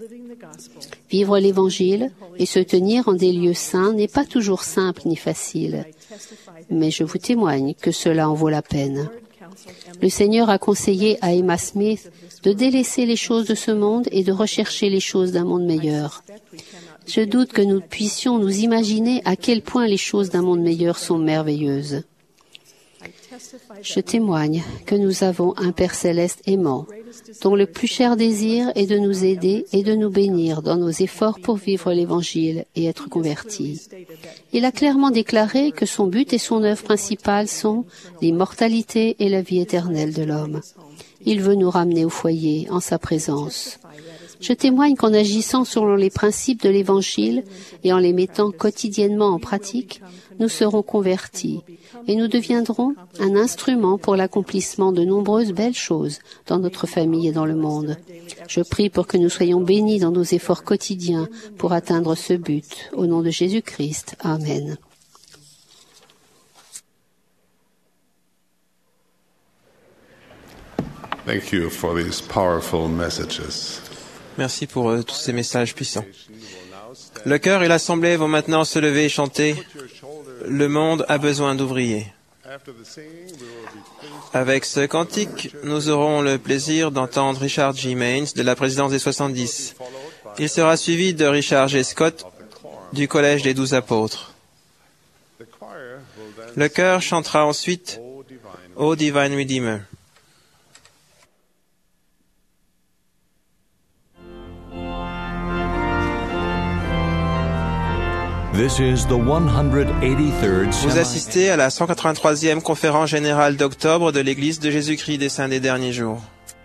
Vivre l'Évangile et se tenir en des lieux saints n'est pas toujours simple ni facile, mais je vous témoigne que cela en vaut la peine. Le Seigneur a conseillé à Emma Smith de délaisser les choses de ce monde et de rechercher les choses d'un monde meilleur. Je doute que nous puissions nous imaginer à quel point les choses d'un monde meilleur sont merveilleuses. Je témoigne que nous avons un Père céleste aimant, dont le plus cher désir est de nous aider et de nous bénir dans nos efforts pour vivre l'Évangile et être convertis. Il a clairement déclaré que son but et son œuvre principale sont l'immortalité et la vie éternelle de l'homme. Il veut nous ramener au foyer en sa présence. Je témoigne qu'en agissant selon les principes de l'Évangile et en les mettant quotidiennement en pratique, nous serons convertis et nous deviendrons un instrument pour l'accomplissement de nombreuses belles choses dans notre famille et dans le monde. Je prie pour que nous soyons bénis dans nos efforts quotidiens pour atteindre ce but. Au nom de Jésus-Christ. Amen. Thank you for these powerful messages. Merci pour tous ces messages puissants. Le chœur et l'assemblée vont maintenant se lever et chanter « Le monde a besoin d'ouvriers ». Avec ce cantique, nous aurons le plaisir d'entendre Richard G. Maines de la présidence des 70. Il sera suivi de Richard G. Scott du Collège des 12 apôtres. Le chœur chantera ensuite « Ô Divine Redeemer ». This is the 183rd Vous assistez à la 183e conférence générale d'octobre de l'Église de Jésus-Christ des Saints des Derniers Jours.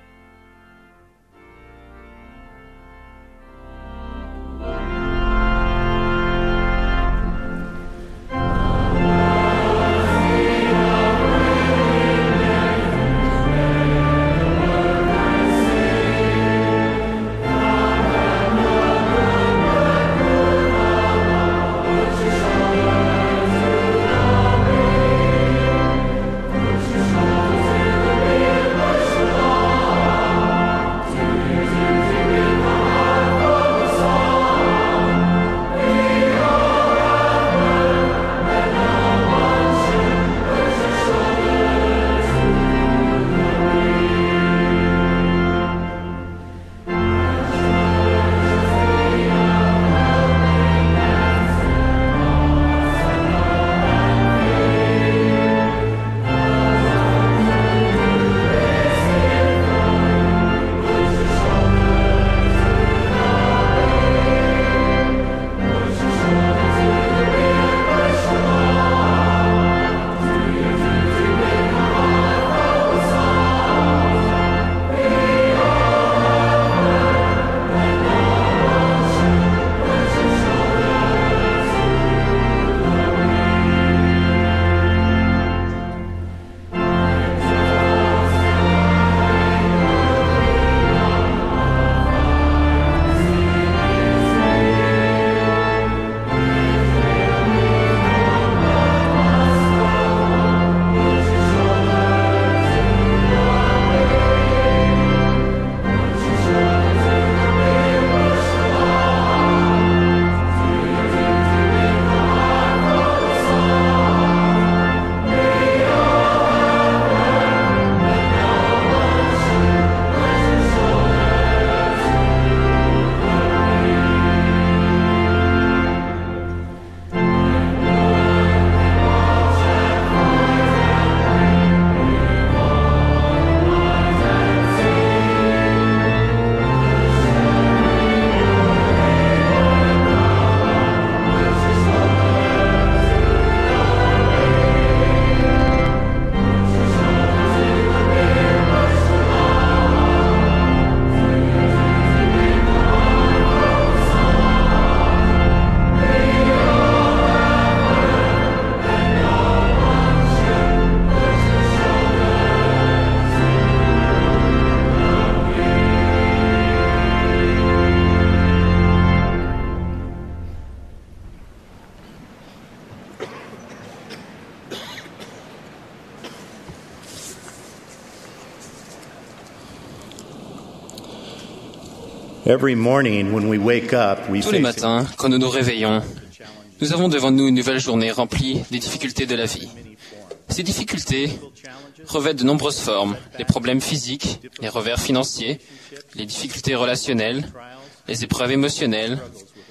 Tous les matins, quand nous nous réveillons, nous avons devant nous une nouvelle journée remplie des difficultés de la vie. Ces difficultés revêtent de nombreuses formes, les problèmes physiques, les revers financiers, les difficultés relationnelles, les épreuves émotionnelles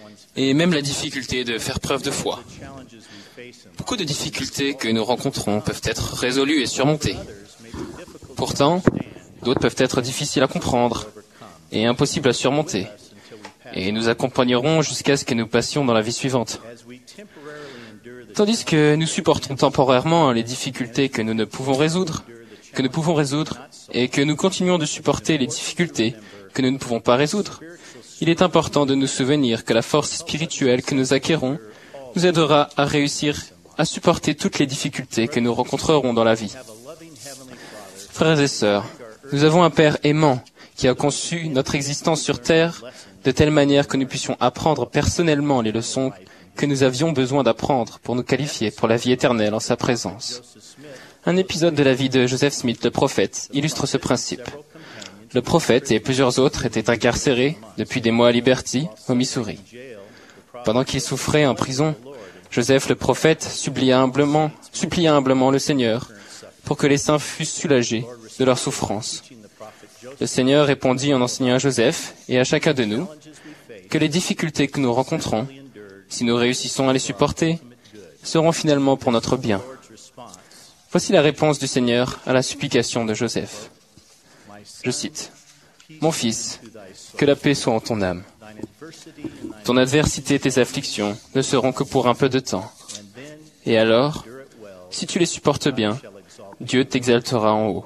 et même la difficulté de faire preuve de foi. Beaucoup de difficultés que nous rencontrons peuvent être résolues et surmontées. Pourtant, d'autres peuvent être difficiles à comprendre et impossibles à surmonter. Et nous accompagnerons jusqu'à ce que nous passions dans la vie suivante. Tandis que nous supportons temporairement les difficultés que nous pouvons résoudre, et que nous continuons de supporter les difficultés que nous ne pouvons pas résoudre, il est important de nous souvenir que la force spirituelle que nous acquérons nous aidera à réussir à supporter toutes les difficultés que nous rencontrerons dans la vie. Frères et sœurs, nous avons un Père aimant qui a conçu notre existence sur terre de telle manière que nous puissions apprendre personnellement les leçons que nous avions besoin d'apprendre pour nous qualifier pour la vie éternelle en sa présence. Un épisode de la vie de Joseph Smith, le prophète, illustre ce principe. Le prophète et plusieurs autres étaient incarcérés depuis des mois à Liberty, au Missouri. Pendant qu'ils souffraient en prison, Joseph le prophète supplia humblement le Seigneur pour que les saints fussent soulagés de leur souffrance. Le Seigneur répondit en enseignant à Joseph et à chacun de nous que les difficultés que nous rencontrons, si nous réussissons à les supporter, seront finalement pour notre bien. Voici la réponse du Seigneur à la supplication de Joseph. Je cite, « Mon fils, que la paix soit en ton âme. Ton adversité et tes afflictions ne seront que pour un peu de temps. Et alors, si tu les supportes bien, Dieu t'exaltera en haut. »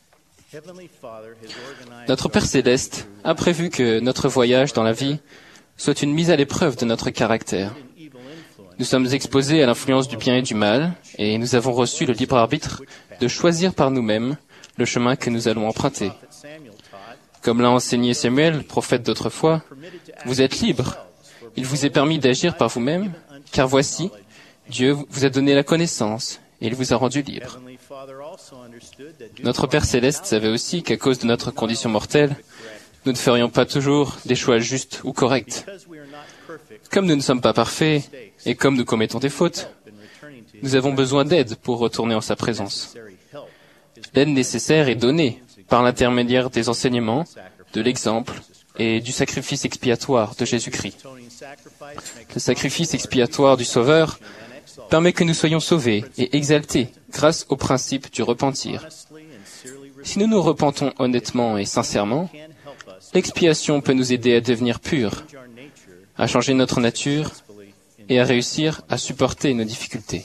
Notre Père Céleste a prévu que notre voyage dans la vie soit une mise à l'épreuve de notre caractère. Nous sommes exposés à l'influence du bien et du mal, et nous avons reçu le libre arbitre de choisir par nous-mêmes le chemin que nous allons emprunter. Comme l'a enseigné Samuel, prophète d'autrefois, vous êtes libres. Il vous est permis d'agir par vous-même, car voici, Dieu vous a donné la connaissance, et il vous a rendu libre. Notre Père Céleste savait aussi qu'à cause de notre condition mortelle, nous ne ferions pas toujours des choix justes ou corrects. Comme nous ne sommes pas parfaits, et comme nous commettons des fautes, nous avons besoin d'aide pour retourner en sa présence. L'aide nécessaire est donnée par l'intermédiaire des enseignements, de l'exemple et du sacrifice expiatoire de Jésus-Christ. Le sacrifice expiatoire du Sauveur permet que nous soyons sauvés et exaltés grâce au principe du repentir. Si nous nous repentons honnêtement et sincèrement, l'expiation peut nous aider à devenir purs, à changer notre nature et à réussir à supporter nos difficultés.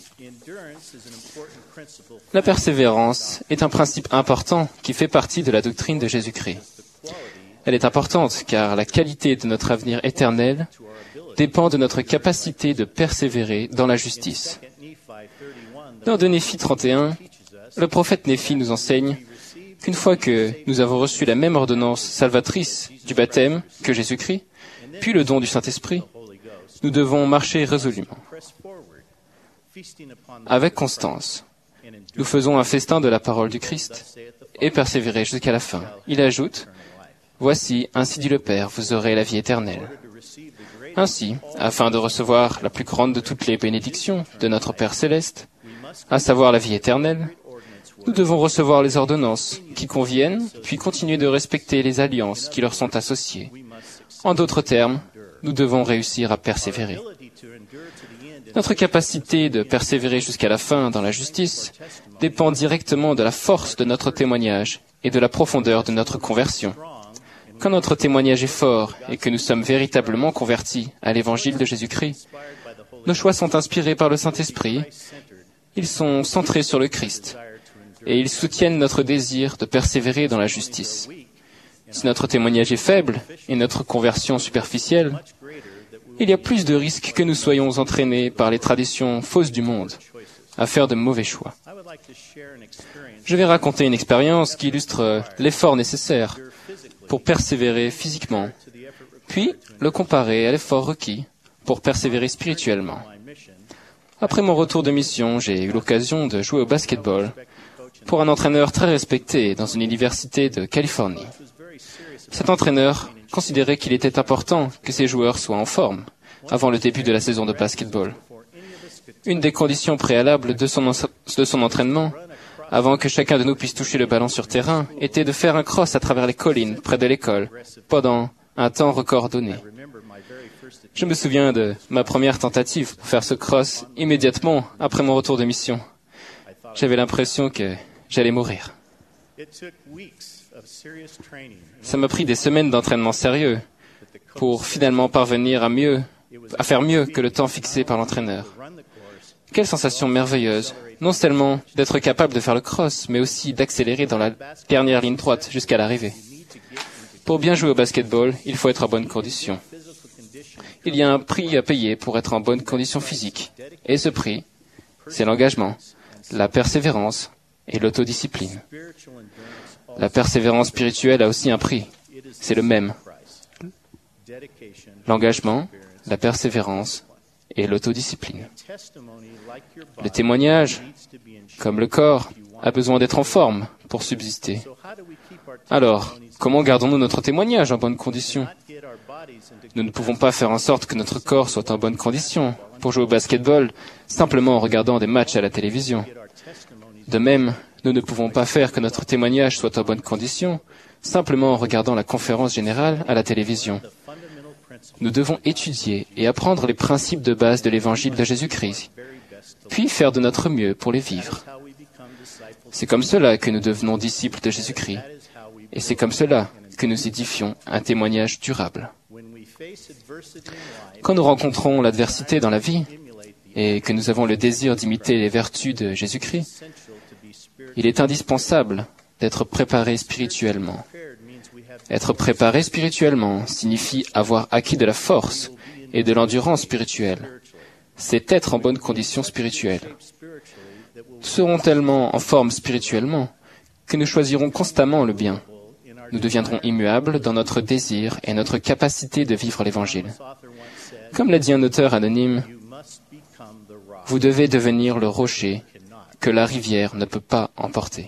La persévérance est un principe important qui fait partie de la doctrine de Jésus-Christ. Elle est importante car la qualité de notre avenir éternel dépend de notre capacité de persévérer dans la justice. Dans 2 Néphi 31, le prophète Néphi nous enseigne qu'une fois que nous avons reçu la même ordonnance salvatrice du baptême que Jésus-Christ, puis le don du Saint-Esprit, nous devons marcher résolument, avec constance. Nous faisons un festin de la parole du Christ et persévérer jusqu'à la fin. Il ajoute, « Voici, ainsi dit le Père, vous aurez la vie éternelle. » Ainsi, afin de recevoir la plus grande de toutes les bénédictions de notre Père Céleste, à savoir la vie éternelle, nous devons recevoir les ordonnances qui conviennent, puis continuer de respecter les alliances qui leur sont associées. En d'autres termes, nous devons réussir à persévérer. Notre capacité de persévérer jusqu'à la fin dans la justice dépend directement de la force de notre témoignage et de la profondeur de notre conversion. Quand notre témoignage est fort et que nous sommes véritablement convertis à l'évangile de Jésus-Christ, nos choix sont inspirés par le Saint-Esprit, ils sont centrés sur le Christ, et ils soutiennent notre désir de persévérer dans la justice. Si notre témoignage est faible et notre conversion superficielle, il y a plus de risques que nous soyons entraînés par les traditions fausses du monde à faire de mauvais choix. Je vais raconter une expérience qui illustre l'effort nécessaire pour persévérer physiquement, puis le comparer à l'effort requis pour persévérer spirituellement. Après mon retour de mission, j'ai eu l'occasion de jouer au basketball pour un entraîneur très respecté dans une université de Californie. Cet entraîneur considérait qu'il était important que ses joueurs soient en forme avant le début de la saison de basketball. Une des conditions préalables de son entraînement, avant que chacun de nous puisse toucher le ballon sur terrain, était de faire un cross à travers les collines près de l'école pendant un temps record donné. Je me souviens de ma première tentative pour faire ce cross immédiatement après mon retour de mission. J'avais l'impression que j'allais mourir. Ça m'a pris des semaines d'entraînement sérieux pour finalement parvenir à faire mieux que le temps fixé par l'entraîneur. Quelle sensation merveilleuse, non seulement d'être capable de faire le cross, mais aussi d'accélérer dans la dernière ligne droite jusqu'à l'arrivée. Pour bien jouer au basketball, il faut être en bonne condition. Il y a un prix à payer pour être en bonne condition physique. Et ce prix, c'est l'engagement, la persévérance et l'autodiscipline. La persévérance spirituelle a aussi un prix. C'est le même. L'engagement, la persévérance et l'autodiscipline. Le témoignage, comme le corps, a besoin d'être en forme pour subsister. Alors, comment gardons-nous notre témoignage en bonne condition? Nous ne pouvons pas faire en sorte que notre corps soit en bonne condition pour jouer au basketball simplement en regardant des matchs à la télévision. De même, nous ne pouvons pas faire que notre témoignage soit en bonne condition simplement en regardant la conférence générale à la télévision. Nous devons étudier et apprendre les principes de base de l'évangile de Jésus-Christ, puis faire de notre mieux pour les vivre. C'est comme cela que nous devenons disciples de Jésus-Christ, et c'est comme cela que nous édifions un témoignage durable. Quand nous rencontrons l'adversité dans la vie, et que nous avons le désir d'imiter les vertus de Jésus-Christ, il est indispensable d'être préparé spirituellement. Être préparé spirituellement signifie avoir acquis de la force et de l'endurance spirituelle. C'est être en bonne condition spirituelle. Nous serons tellement en forme spirituellement que nous choisirons constamment le bien. Nous deviendrons immuables dans notre désir et notre capacité de vivre l'Évangile. Comme l'a dit un auteur anonyme, vous devez devenir le rocher que la rivière ne peut pas emporter.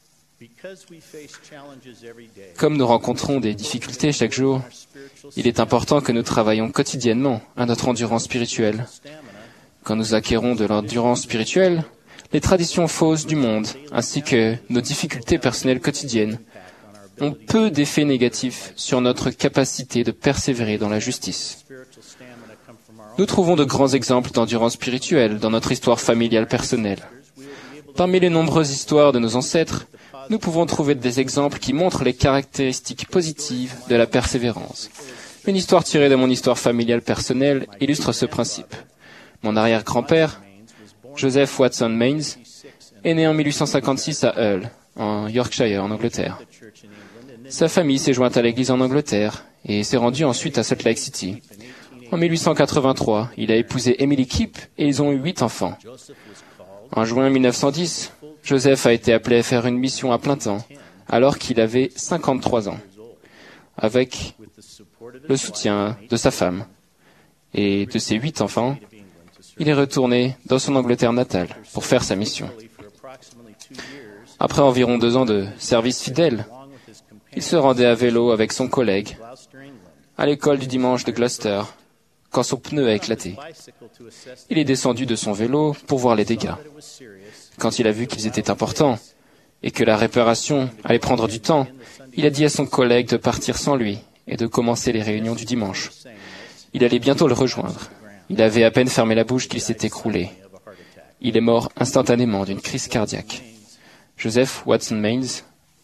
Comme nous rencontrons des difficultés chaque jour, il est important que nous travaillions quotidiennement à notre endurance spirituelle. Quand nous acquérons de l'endurance spirituelle, les traditions fausses du monde, ainsi que nos difficultés personnelles quotidiennes, ont peu d'effets négatifs sur notre capacité de persévérer dans la justice. Nous trouvons de grands exemples d'endurance spirituelle dans notre histoire familiale personnelle. Parmi les nombreuses histoires de nos ancêtres, nous pouvons trouver des exemples qui montrent les caractéristiques positives de la persévérance. Une histoire tirée de mon histoire familiale personnelle illustre ce principe. Mon arrière-grand-père, Joseph Watson Mains, est né en 1856 à Hull, en Yorkshire, en Angleterre. Sa famille s'est jointe à l'église en Angleterre et s'est rendue ensuite à Salt Lake City. En 1883, il a épousé Emily Kipp et ils ont eu 8 enfants. En juin 1910, Joseph a été appelé à faire une mission à plein temps, alors qu'il avait 53 ans, avec le soutien de sa femme et de ses 8 enfants. Il est retourné dans son Angleterre natale pour faire sa mission. Après environ 2 ans de service fidèle, il se rendait à vélo avec son collègue à l'école du dimanche de Gloucester quand son pneu a éclaté. Il est descendu de son vélo pour voir les dégâts. Quand il a vu qu'ils étaient importants et que la réparation allait prendre du temps, il a dit à son collègue de partir sans lui et de commencer les réunions du dimanche. Il allait bientôt le rejoindre. Il avait à peine fermé la bouche qu'il s'est écroulé. Il est mort instantanément d'une crise cardiaque. Joseph Watson Mains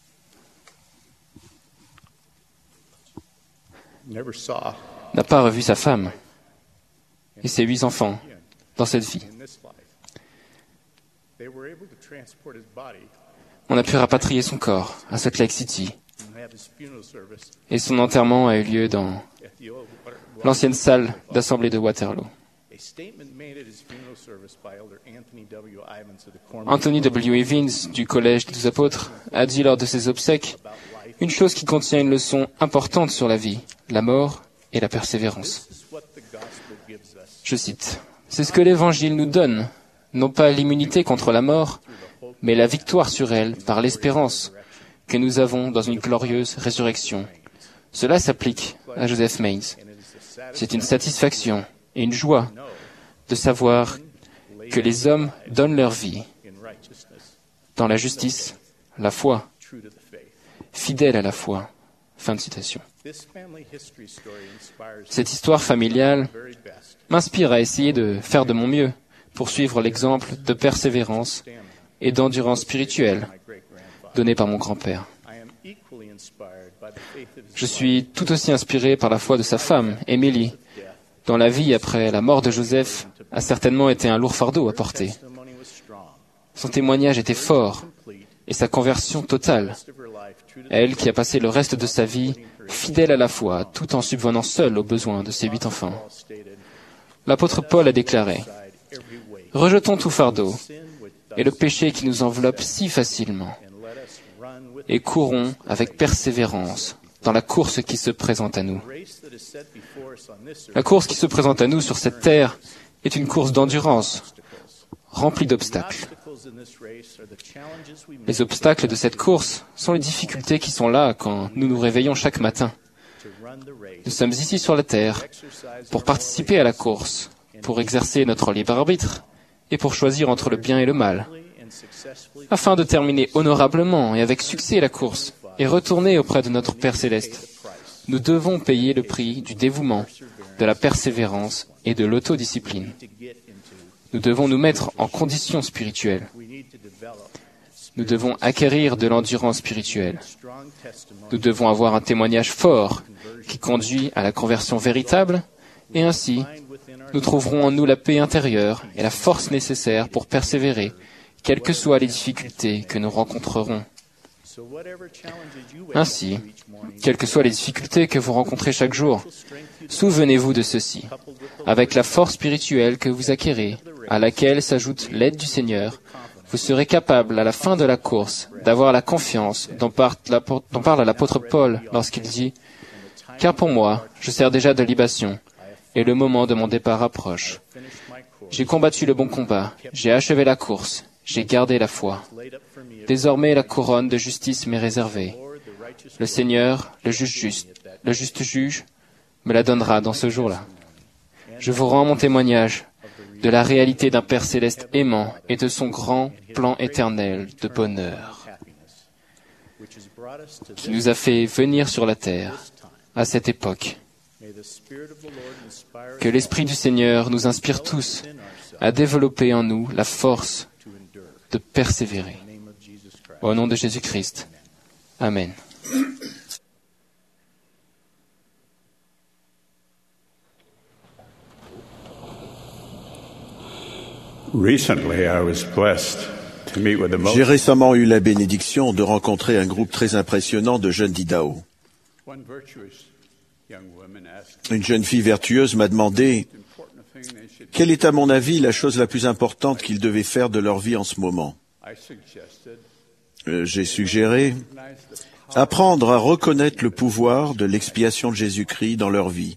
n'a pas revu sa femme et ses 8 enfants dans cette vie. On a pu rapatrier son corps à Salt Lake City et son enterrement a eu lieu dans l'ancienne salle d'assemblée de Waterloo. Anthony W. Evans du Collège des 12 apôtres a dit lors de ses obsèques une chose qui contient une leçon importante sur la vie, la mort et la persévérance. Je cite, « C'est ce que l'Évangile nous donne, non pas l'immunité contre la mort, mais la victoire sur elle par l'espérance que nous avons dans une glorieuse résurrection. Cela s'applique à Joseph Mains. C'est une satisfaction et une joie de savoir que les hommes donnent leur vie dans la justice, la foi, fidèles à la foi. » Fin de citation. Cette histoire familiale m'inspire à essayer de faire de mon mieux pour suivre l'exemple de persévérance et d'endurance spirituelle donné par mon grand-père. Je suis tout aussi inspiré par la foi de sa femme, Emily, dont la vie après la mort de Joseph a certainement été un lourd fardeau à porter. Son témoignage était fort et sa conversion totale. Elle qui a passé le reste de sa vie fidèle à la foi, tout en subvenant seule aux besoins de ses 8 enfants. L'apôtre Paul a déclaré « Rejetons tout fardeau et le péché qui nous enveloppe si facilement, et courons avec persévérance dans la course qui se présente à nous. » La course qui se présente à nous sur cette terre est une course d'endurance, remplie d'obstacles. Les obstacles de cette course sont les difficultés qui sont là quand nous nous réveillons chaque matin. Nous sommes ici sur la terre pour participer à la course, pour exercer notre libre arbitre et pour choisir entre le bien et le mal, afin de terminer honorablement et avec succès la course et retourner auprès de notre Père céleste. Nous devons payer le prix du dévouement, de la persévérance et de l'autodiscipline. Nous devons nous mettre en condition spirituelle. Nous devons acquérir de l'endurance spirituelle. Nous devons avoir un témoignage fort qui conduit à la conversion véritable, et ainsi, nous trouverons en nous la paix intérieure et la force nécessaire pour persévérer, quelles que soient les difficultés que nous rencontrerons. Ainsi, quelles que soient les difficultés que vous rencontrez chaque jour, souvenez-vous de ceci. Avec la force spirituelle que vous acquérez, à laquelle s'ajoute l'aide du Seigneur, vous serez capable, à la fin de la course, d'avoir la confiance dont parle l'apôtre Paul lorsqu'il dit « Car pour moi, je sers déjà de libation, et le moment de mon départ approche. J'ai combattu le bon combat, j'ai achevé la course, j'ai gardé la foi. Désormais, la couronne de justice m'est réservée. Le Seigneur, le juste juge, me la donnera dans ce jour-là. Je vous rends mon témoignage de la réalité d'un Père céleste aimant et de son grand plan éternel de bonheur, qui nous a fait venir sur la terre à cette époque. Que l'Esprit du Seigneur nous inspire tous à développer en nous la force de persévérer. Au nom de Jésus-Christ. Amen. J'ai récemment eu la bénédiction de rencontrer un groupe très impressionnant de jeunes d'Idaho. Une jeune fille vertueuse m'a demandé quelle est à mon avis la chose la plus importante qu'ils devaient faire de leur vie en ce moment. J'ai suggéré apprendre à reconnaître le pouvoir de l'expiation de Jésus-Christ dans leur vie.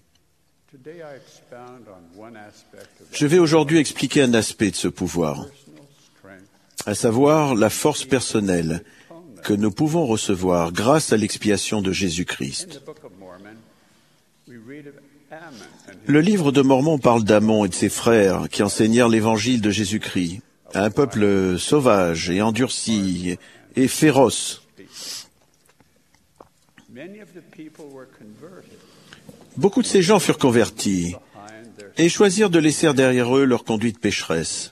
Je vais aujourd'hui expliquer un aspect de ce pouvoir, à savoir la force personnelle que nous pouvons recevoir grâce à l'expiation de Jésus-Christ. Le livre de Mormon parle d'Amon et de ses frères qui enseignèrent l'évangile de Jésus-Christ à un peuple sauvage et endurci et féroce. Beaucoup de ces gens furent convertis et choisirent de laisser derrière eux leur conduite pécheresse.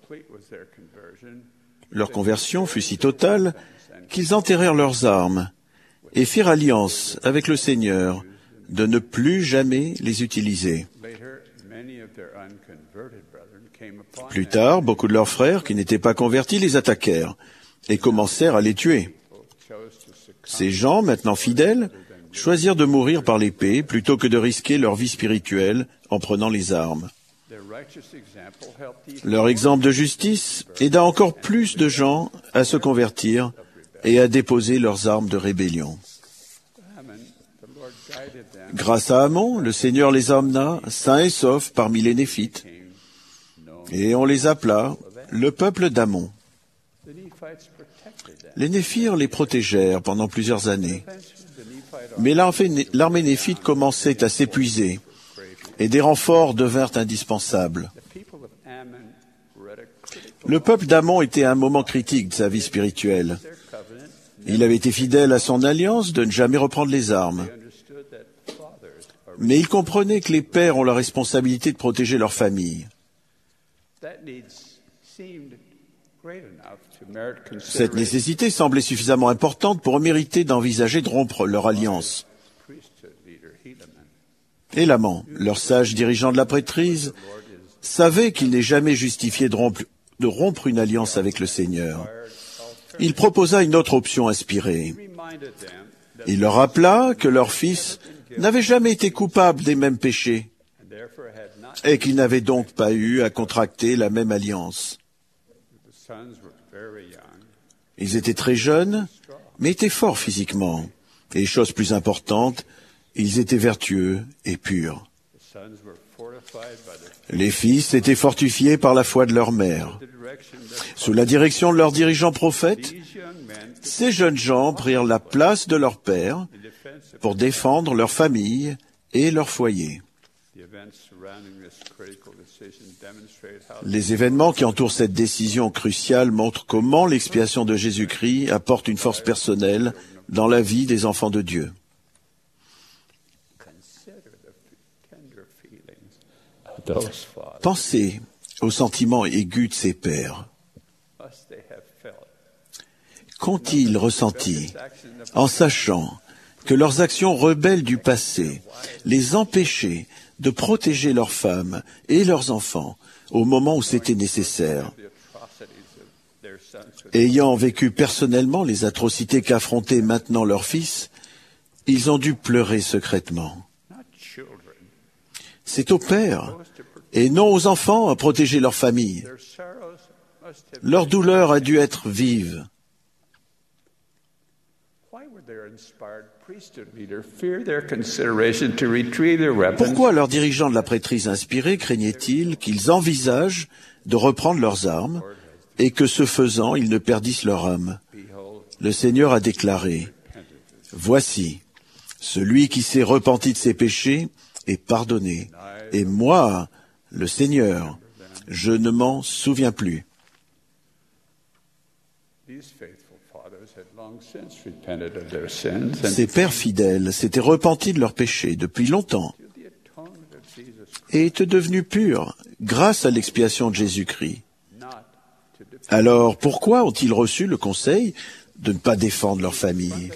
Leur conversion fut si totale qu'ils enterrèrent leurs armes et firent alliance avec le Seigneur de ne plus jamais les utiliser. Plus tard, beaucoup de leurs frères qui n'étaient pas convertis les attaquèrent et commencèrent à les tuer. Ces gens, maintenant fidèles, choisirent de mourir par l'épée plutôt que de risquer leur vie spirituelle en prenant les armes. Leur exemple de justice aida encore plus de gens à se convertir et à déposer leurs armes de rébellion. Grâce à Amon, le Seigneur les emmena, sains et saufs, parmi les Néphites, et on les appela le peuple d'Amon. Les Néphires les protégèrent pendant plusieurs années, mais l'armée néphite commençait à s'épuiser, et des renforts devinrent indispensables. Le peuple d'Amon était à un moment critique de sa vie spirituelle. Il avait été fidèle à son alliance de ne jamais reprendre les armes. Mais il comprenait que les pères ont la responsabilité de protéger leur famille. Cette nécessité semblait suffisamment importante pour mériter d'envisager de rompre leur alliance. Élaman, leur sage dirigeant de la prêtrise, savait qu'il n'est jamais justifié de rompre une alliance avec le Seigneur. il proposa une autre option inspirée. Il leur rappela que leur fils n'avait jamais été coupable des mêmes péchés et qu'il n'avait donc pas eu à contracter la même alliance. Ils étaient très jeunes, mais étaient forts physiquement. Et chose plus importante, ils étaient vertueux et purs. Les fils étaient fortifiés par la foi de leur mère. Sous la direction de leurs dirigeants prophètes, ces jeunes gens prirent la place de leur père pour défendre leur famille et leur foyer. Les événements qui entourent cette décision cruciale montrent comment l'expiation de Jésus-Christ apporte une force personnelle dans la vie des enfants de Dieu. Pensez aux sentiments aigus de ces pères. Qu'ont-ils ressenti en sachant que leurs actions rebelles du passé les empêchaient de protéger leurs femmes et leurs enfants au moment où c'était nécessaire? Ayant vécu personnellement les atrocités qu'affrontaient maintenant leurs fils, ils ont dû pleurer secrètement. C'est aux pères et non aux enfants à protéger leur famille. Leur douleur a dû être vive. Pourquoi leurs dirigeants de la prêtrise inspirée craignaient-ils qu'ils envisagent de reprendre leurs armes et que ce faisant, ils ne perdissent leur âme? Le Seigneur a déclaré, « Voici, celui qui s'est repenti de ses péchés est pardonné, et moi, le Seigneur, je ne m'en souviens plus. » Ces pères fidèles s'étaient repentis de leurs péchés depuis longtemps et étaient devenus purs grâce à l'expiation de Jésus-Christ. Alors, pourquoi ont-ils reçu le conseil de ne pas défendre leur famille?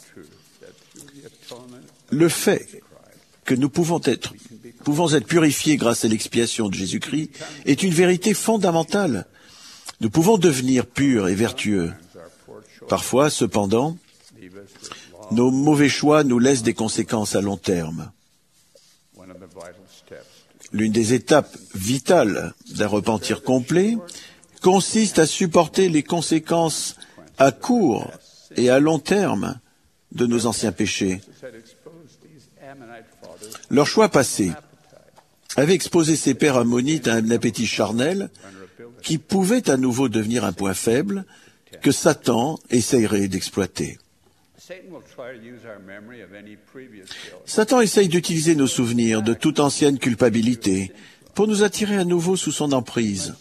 Le fait que nous pouvons être purifiés grâce à l'expiation de Jésus-Christ est une vérité fondamentale. Nous pouvons devenir purs et vertueux. Parfois, cependant, nos mauvais choix nous laissent des conséquences à long terme. L'une des étapes vitales d'un repentir complet consiste à supporter les conséquences à court et à long terme de nos anciens péchés. Leur choix passé avait exposé ces pères ammonites à un appétit charnel qui pouvait à nouveau devenir un point faible que Satan essayerait d'exploiter. Satan essaye d'utiliser nos souvenirs de toute ancienne culpabilité pour nous attirer à nouveau sous son emprise.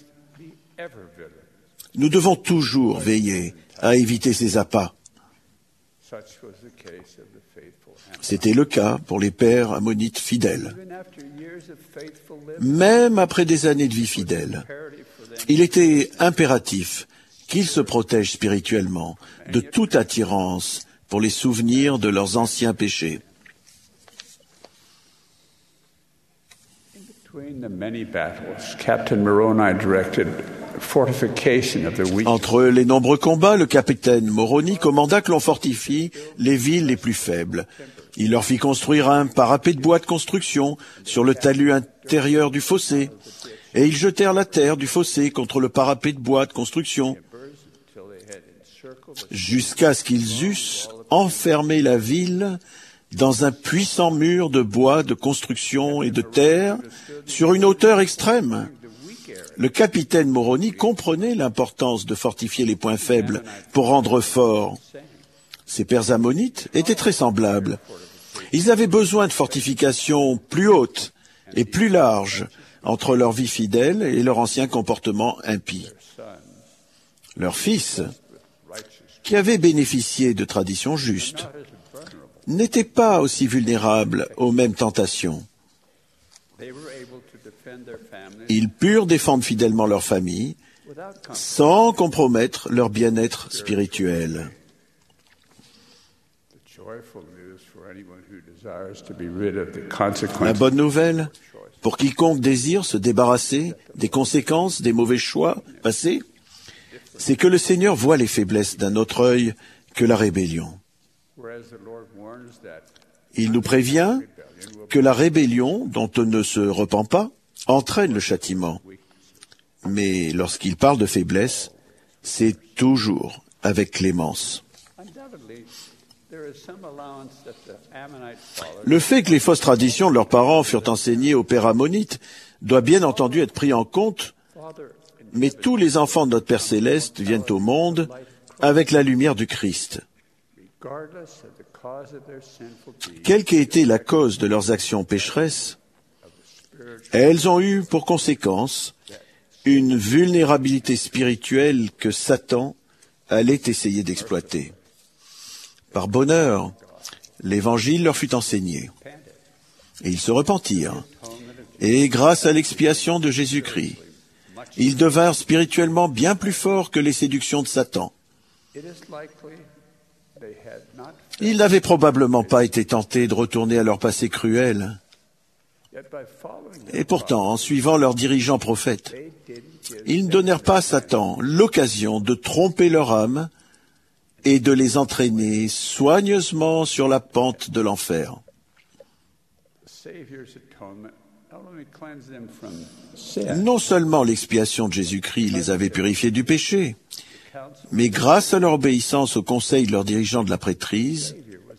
Nous devons toujours veiller à éviter ces appâts. C'était le cas pour les pères ammonites fidèles. Même après des années de vie fidèle, il était impératif qu'ils se protègent spirituellement de toute attirance pour les souvenirs de leurs anciens péchés. Entre les nombreux combats, le capitaine Moroni commanda que l'on fortifie les villes les plus faibles. Il leur fit construire un parapet de bois de construction sur le talus intérieur du fossé, et ils jetèrent la terre du fossé contre le parapet de bois de construction, jusqu'à ce qu'ils eussent enfermé la ville dans un puissant mur de bois de construction et de terre sur une hauteur extrême. Le capitaine Moroni comprenait l'importance de fortifier les points faibles pour rendre forts. Ces pères ammonites étaient très semblables. Ils avaient besoin de fortifications plus hautes et plus larges entre leur vie fidèle et leur ancien comportement impie. Leurs fils, qui avaient bénéficié de traditions justes, n'étaient pas aussi vulnérables aux mêmes tentations. Ils purent défendre fidèlement leur famille sans compromettre leur bien-être spirituel. La bonne nouvelle, pour quiconque désire se débarrasser des conséquences des mauvais choix passés, c'est que le Seigneur voit les faiblesses d'un autre œil que la rébellion. Il nous prévient que la rébellion, dont on ne se repent pas, entraîne le châtiment. Mais lorsqu'il parle de faiblesse, c'est toujours avec clémence. Le fait que les fausses traditions de leurs parents furent enseignées aux pères ammonites doit bien entendu être pris en compte, mais tous les enfants de notre Père Céleste viennent au monde avec la lumière du Christ. Quelle qu'ait été la cause de leurs actions pécheresses, elles ont eu pour conséquence une vulnérabilité spirituelle que Satan allait essayer d'exploiter. Par bonheur, l'Évangile leur fut enseigné. Et ils se repentirent. Et grâce à l'expiation de Jésus-Christ, ils devinrent spirituellement bien plus forts que les séductions de Satan. Ils n'avaient probablement pas été tentés de retourner à leur passé cruel. Et pourtant, en suivant leurs dirigeants prophètes, ils ne donnèrent pas à Satan l'occasion de tromper leur âme et de les entraîner soigneusement sur la pente de l'enfer. Non seulement l'expiation de Jésus-Christ les avait purifiés du péché, mais grâce à leur obéissance au conseil de leurs dirigeants de la prêtrise,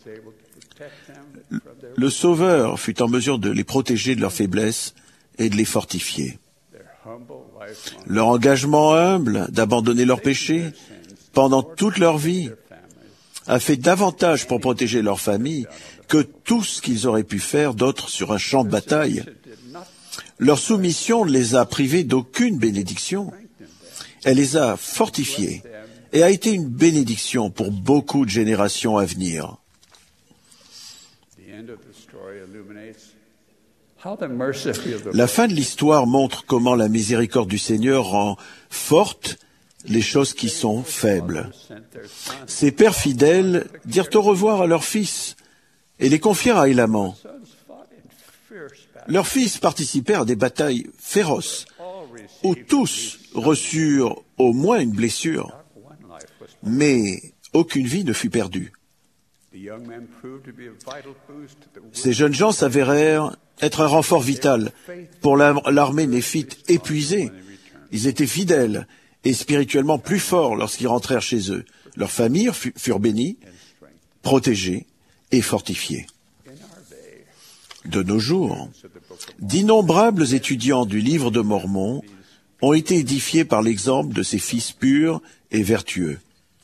le Sauveur fut en mesure de les protéger de leurs faiblesses et de les fortifier. Leur engagement humble d'abandonner leurs péchés pendant toute leur vie a fait davantage pour protéger leur famille que tout ce qu'ils auraient pu faire d'autre sur un champ de bataille. Leur soumission ne les a privés d'aucune bénédiction. Elle les a fortifiés et a été une bénédiction pour beaucoup de générations à venir. La fin de l'histoire montre comment la miséricorde du Seigneur rend fortes les choses qui sont faibles. Ces pères fidèles dirent au revoir à leurs fils et les confièrent à Élaman. Leurs fils participèrent à des batailles féroces où tous reçurent au moins une blessure, mais aucune vie ne fut perdue. Ces jeunes gens s'avérèrent être un renfort vital pour l'armée néphite épuisée. Ils étaient fidèles et spirituellement plus forts lorsqu'ils rentrèrent chez eux. Leurs familles furent bénies, protégées et fortifiées. De nos jours, d'innombrables étudiants du livre de Mormon ont été édifiés par l'exemple de ces fils purs et vertueux.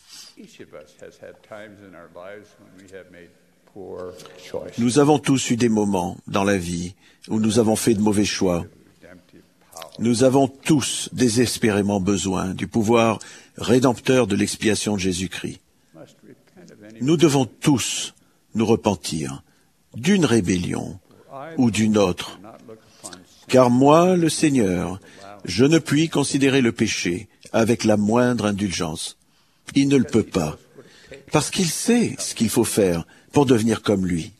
Nous avons tous eu des moments dans la vie où nous avons fait de mauvais choix. Nous avons tous désespérément besoin du pouvoir rédempteur de l'expiation de Jésus-Christ. Nous devons tous nous repentir d'une rébellion ou d'une autre. Car moi, le Seigneur, je ne puis considérer le péché avec la moindre indulgence. Il ne le peut pas, parce qu'il sait ce qu'il faut faire pour devenir comme lui.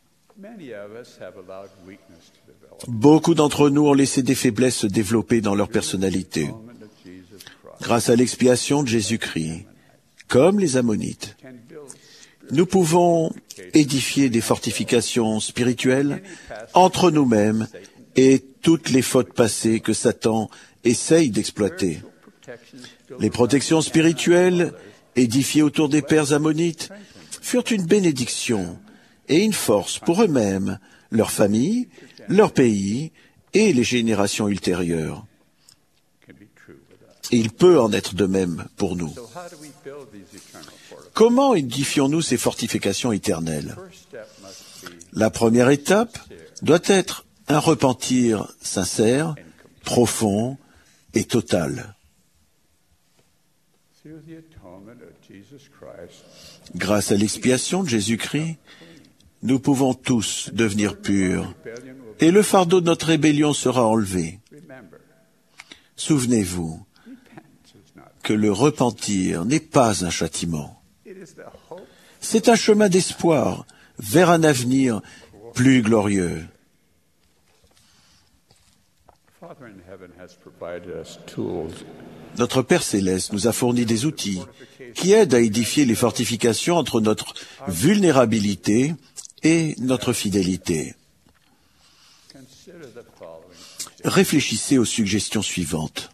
Beaucoup d'entre nous ont laissé des faiblesses se développer dans leur personnalité. Grâce à l'expiation de Jésus-Christ, comme les Ammonites, nous pouvons édifier des fortifications spirituelles entre nous-mêmes et toutes les fautes passées que Satan essaye d'exploiter. Les protections spirituelles édifiées autour des pères ammonites furent une bénédiction et une force pour eux-mêmes, leurs familles, leur pays et les générations ultérieures. Il peut en être de même pour nous. Comment édifions-nous ces fortifications éternelles? La première étape doit être un repentir sincère, profond et total. Grâce à l'expiation de Jésus-Christ, nous pouvons tous devenir purs et le fardeau de notre rébellion sera enlevé. Souvenez-vous que le repentir n'est pas un châtiment. C'est un chemin d'espoir vers un avenir plus glorieux. Notre Père Céleste nous a fourni des outils qui aident à édifier les fortifications entre notre vulnérabilité et notre fidélité. Réfléchissez aux suggestions suivantes.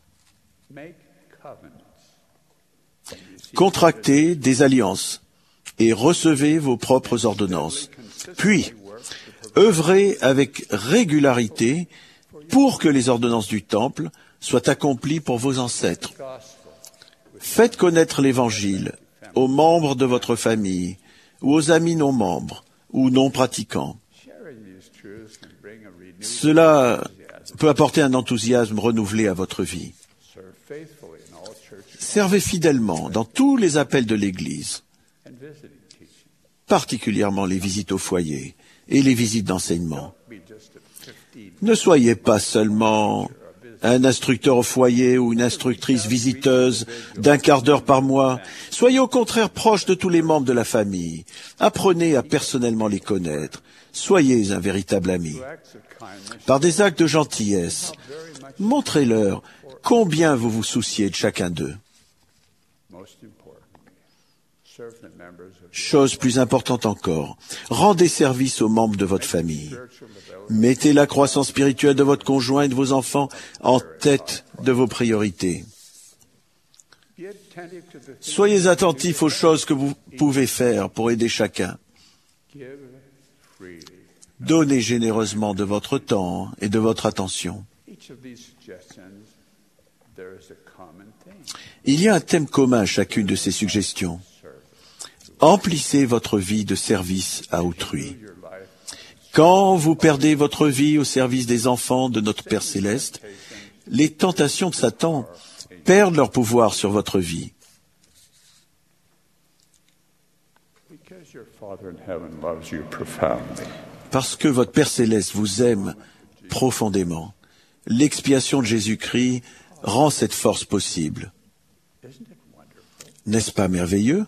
Contractez des alliances et recevez vos propres ordonnances. Puis, œuvrez avec régularité pour que les ordonnances du Temple soient accomplies pour vos ancêtres. Faites connaître l'Évangile aux membres de votre famille ou aux amis non-membres ou non-pratiquants. Cela peut apporter un enthousiasme renouvelé à votre vie. Servez fidèlement dans tous les appels de l'Église, particulièrement les visites au foyer et les visites d'enseignement. Ne soyez pas seulement un instructeur au foyer ou une instructrice visiteuse d'un quart d'heure par mois. Soyez au contraire proche de tous les membres de la famille. Apprenez à personnellement les connaître. Soyez un véritable ami. Par des actes de gentillesse, montrez-leur combien vous vous souciez de chacun d'eux. Chose plus importante encore, rendez service aux membres de votre famille. Mettez la croissance spirituelle de votre conjoint et de vos enfants en tête de vos priorités. Soyez attentifs aux choses que vous pouvez faire pour aider chacun. Donnez généreusement de votre temps et de votre attention. Il y a un thème commun à chacune de ces suggestions. Emplissez votre vie de service à autrui. Quand vous perdez votre vie au service des enfants de notre Père Céleste, les tentations de Satan perdent leur pouvoir sur votre vie. Parce que votre Père Céleste vous aime profondément, l'expiation de Jésus-Christ rend cette force possible. N'est-ce pas merveilleux?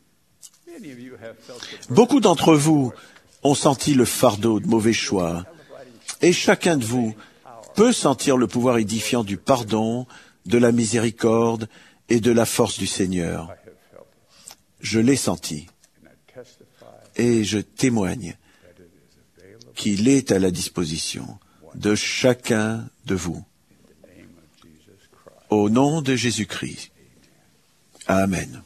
Beaucoup d'entre vous ont senti le fardeau de mauvais choix, et chacun de vous peut sentir le pouvoir édifiant du pardon, de la miséricorde et de la force du Seigneur. Je l'ai senti, et je témoigne qu'il est à la disposition de chacun de vous. Au nom de Jésus-Christ. Amen.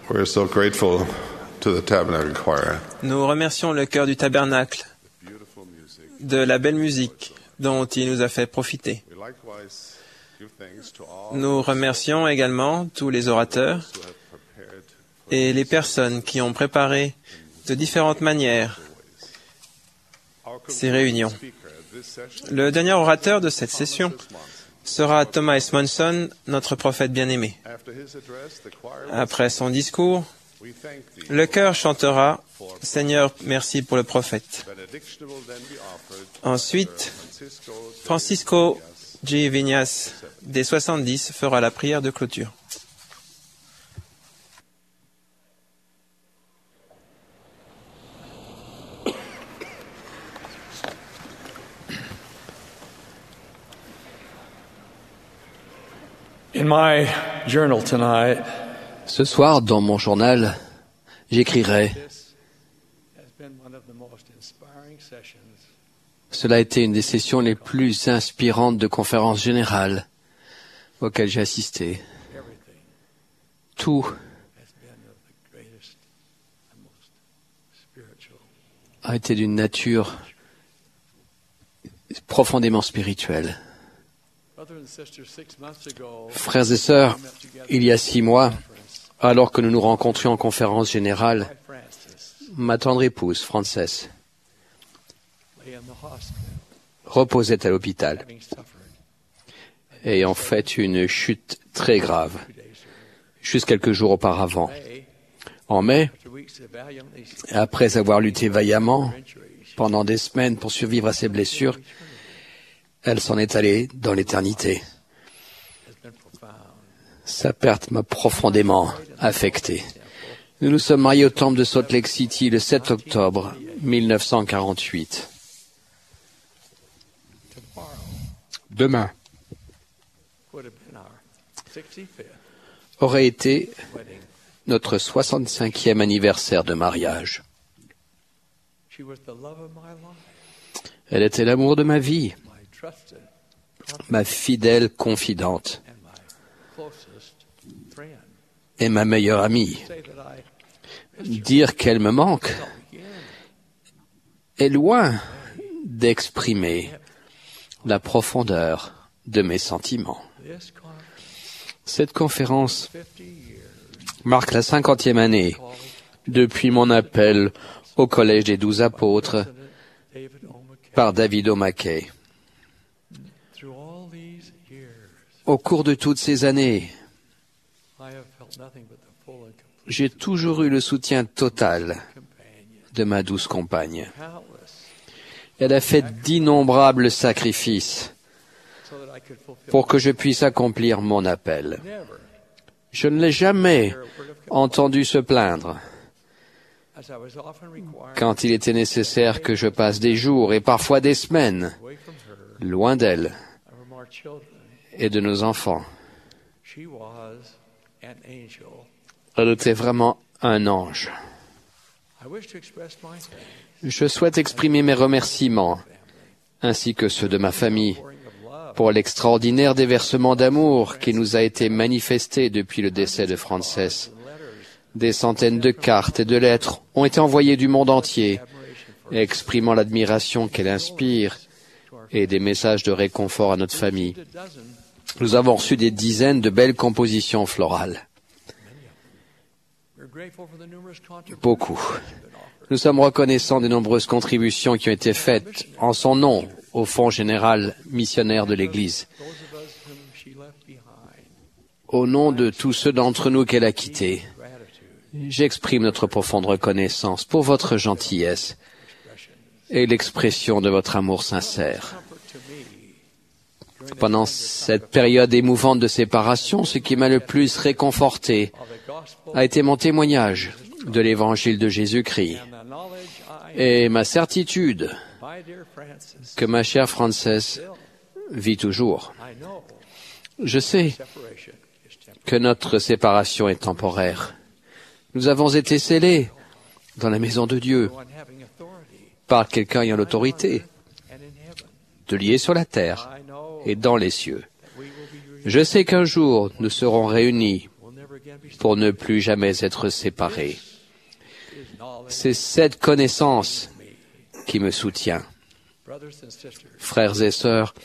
We're so grateful to the Tabernacle Choir. Nous remercions le chœur du tabernacle de la belle musique dont il nous a fait profiter. We likewise give thanks to all Nous remercions également tous les orateurs who have prepared et les personnes qui ont préparé de différentes manières our ces réunions. speaker at this session. Le dernier orateur de cette session sera Thomas S. Monson, notre prophète bien-aimé. After his address, the choir Après son discours, we thank thee. le chœur chantera « Seigneur, merci pour le prophète Benediction will then be offered. » Ensuite, Francisco Francisco G. Vignas, des 70, fera la prière de clôture. In my journal tonight, Ce soir, dans mon journal, j'écrirai this has been one of the most inspiring sessions « Cela a été une des sessions les plus inspirantes de conférence générale auxquelles j'ai assisté. everything Tout has been of the greatest and most spiritual. a été d'une nature profondément spirituelle. Brothers and sisters, 6 months ago, Frères et sœurs, we met together il y a 6 mois, alors que nous nous rencontrions en conférence générale, by Francis, ma tendre épouse, Frances, lay in the hospital, reposait à l'hôpital, having suffered ayant fait une chute très grave, 2 days earlier. juste quelques jours auparavant. May, En mai, after weeks of valiantly après avoir lutté vaillamment injuries, pendant des semaines pour survivre à ses blessures, elle s'en est allée dans l'éternité. has been profound. Sa perte m'a profondément affecté. Nous nous sommes mariés au temple de Salt Lake City le 7 octobre 1948. Tomorrow Demain would have been our 65th aurait été wedding. notre 65e anniversaire de mariage. She was the love of my life, Elle était l'amour de ma vie, my trusted ma fidèle confidente and my closest friend. et ma meilleure amie. Say that I Dire qu'elle me manque begin est loin d'exprimer la profondeur de mes sentiments. this conference Cette conférence 50 years marque la 50e année depuis mon appel au Collège des 12 apôtres David O. McKay. par David O. McKay. Through all these years, Au cours de toutes ces années, I have felt nothing but the full and complete j'ai toujours eu le soutien total companion. de ma douce compagne. Countless, Elle a fait d'innombrables sacrifices so that I could fulfill pour que je puisse accomplir mon appel. never Je ne l'ai jamais hear a word of complaint, entendu se plaindre as I was often required quand il était nécessaire que je passe des jours et parfois des semaines away from her loin d'elle and from our children. et de nos enfants. She was an angel. Elle était vraiment un ange. I wish to express my thanks Je souhaite exprimer mes remerciements ainsi que ceux de ma famille pouring of love pour l'extraordinaire déversement d'amour qui nous a été manifesté depuis le décès de Frances. and letters Des centaines de cartes et de lettres ont été envoyées du monde entier, admiration for exprimant l'admiration qu'elle inspire to our et des messages de réconfort à notre famille. a dozen. Nous avons reçu des dizaines de belles compositions florales. We're grateful for the numerous contributions Beaucoup. that have been offered. Nous sommes reconnaissants des nombreuses contributions qui ont été faites en son nom au Fonds général missionnaire de l'Église, Those of us whom she left behind, au nom de tous ceux d'entre nous qu'elle a quittés. gratitude, J'exprime notre profonde reconnaissance pour votre gentillesse expression. et l'expression de votre amour sincère. Comfort to me during Pendant cette période émouvante de séparation, ce qui m'a le plus réconforté of the gospel a été mon témoignage de l'évangile de Jésus-Christ and the knowledge I et ma certitude have, my dear Francis, que ma chère Frances still, vit toujours. I know Je sais separation is temporary. que notre séparation est temporaire. Nous avons été scellés dans la maison de Dieu One having authority par quelqu'un ayant l'autorité and in heaven. de lier sur la terre I know et dans les cieux. that we will be Je sais qu'un jour nous serons réunis we'll never pour ne plus jamais être séparés. C'est cette connaissance qui me soutient. Frères et sœurs,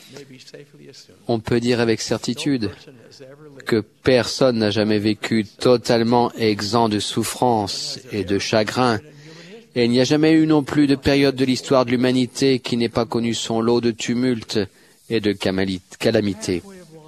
on peut dire avec certitude que personne n'a jamais vécu totalement exempt de souffrance et de chagrin, et il n'y a jamais eu non plus de période de l'histoire de l'humanité qui n'ait pas connu son lot de tumultes et de calamités.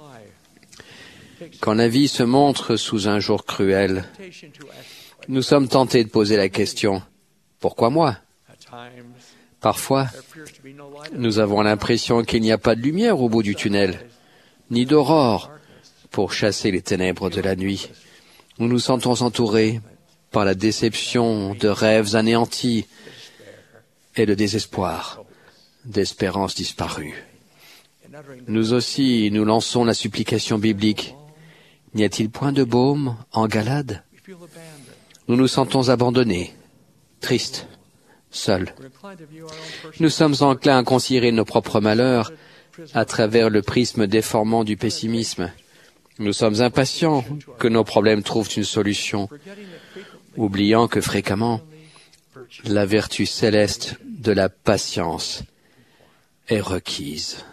Quand la vie se montre sous un jour cruel, nous sommes tentés de poser la question, pourquoi moi? Parfois, nous avons l'impression qu'il n'y a pas de lumière au bout du tunnel, ni d'aurore pour chasser les ténèbres de la nuit. Nous nous sentons entourés par la déception de rêves anéantis et de désespoir, d'espérances disparues. Nous aussi, nous lançons la supplication biblique. N'y a-t-il point de baume en Galade? Nous nous sentons abandonnés, tristes, seuls. Nous sommes enclins à considérer nos propres malheurs à travers le prisme déformant du pessimisme. Nous sommes impatients que nos problèmes trouvent une solution, oubliant que fréquemment, la vertu céleste de la patience est requise.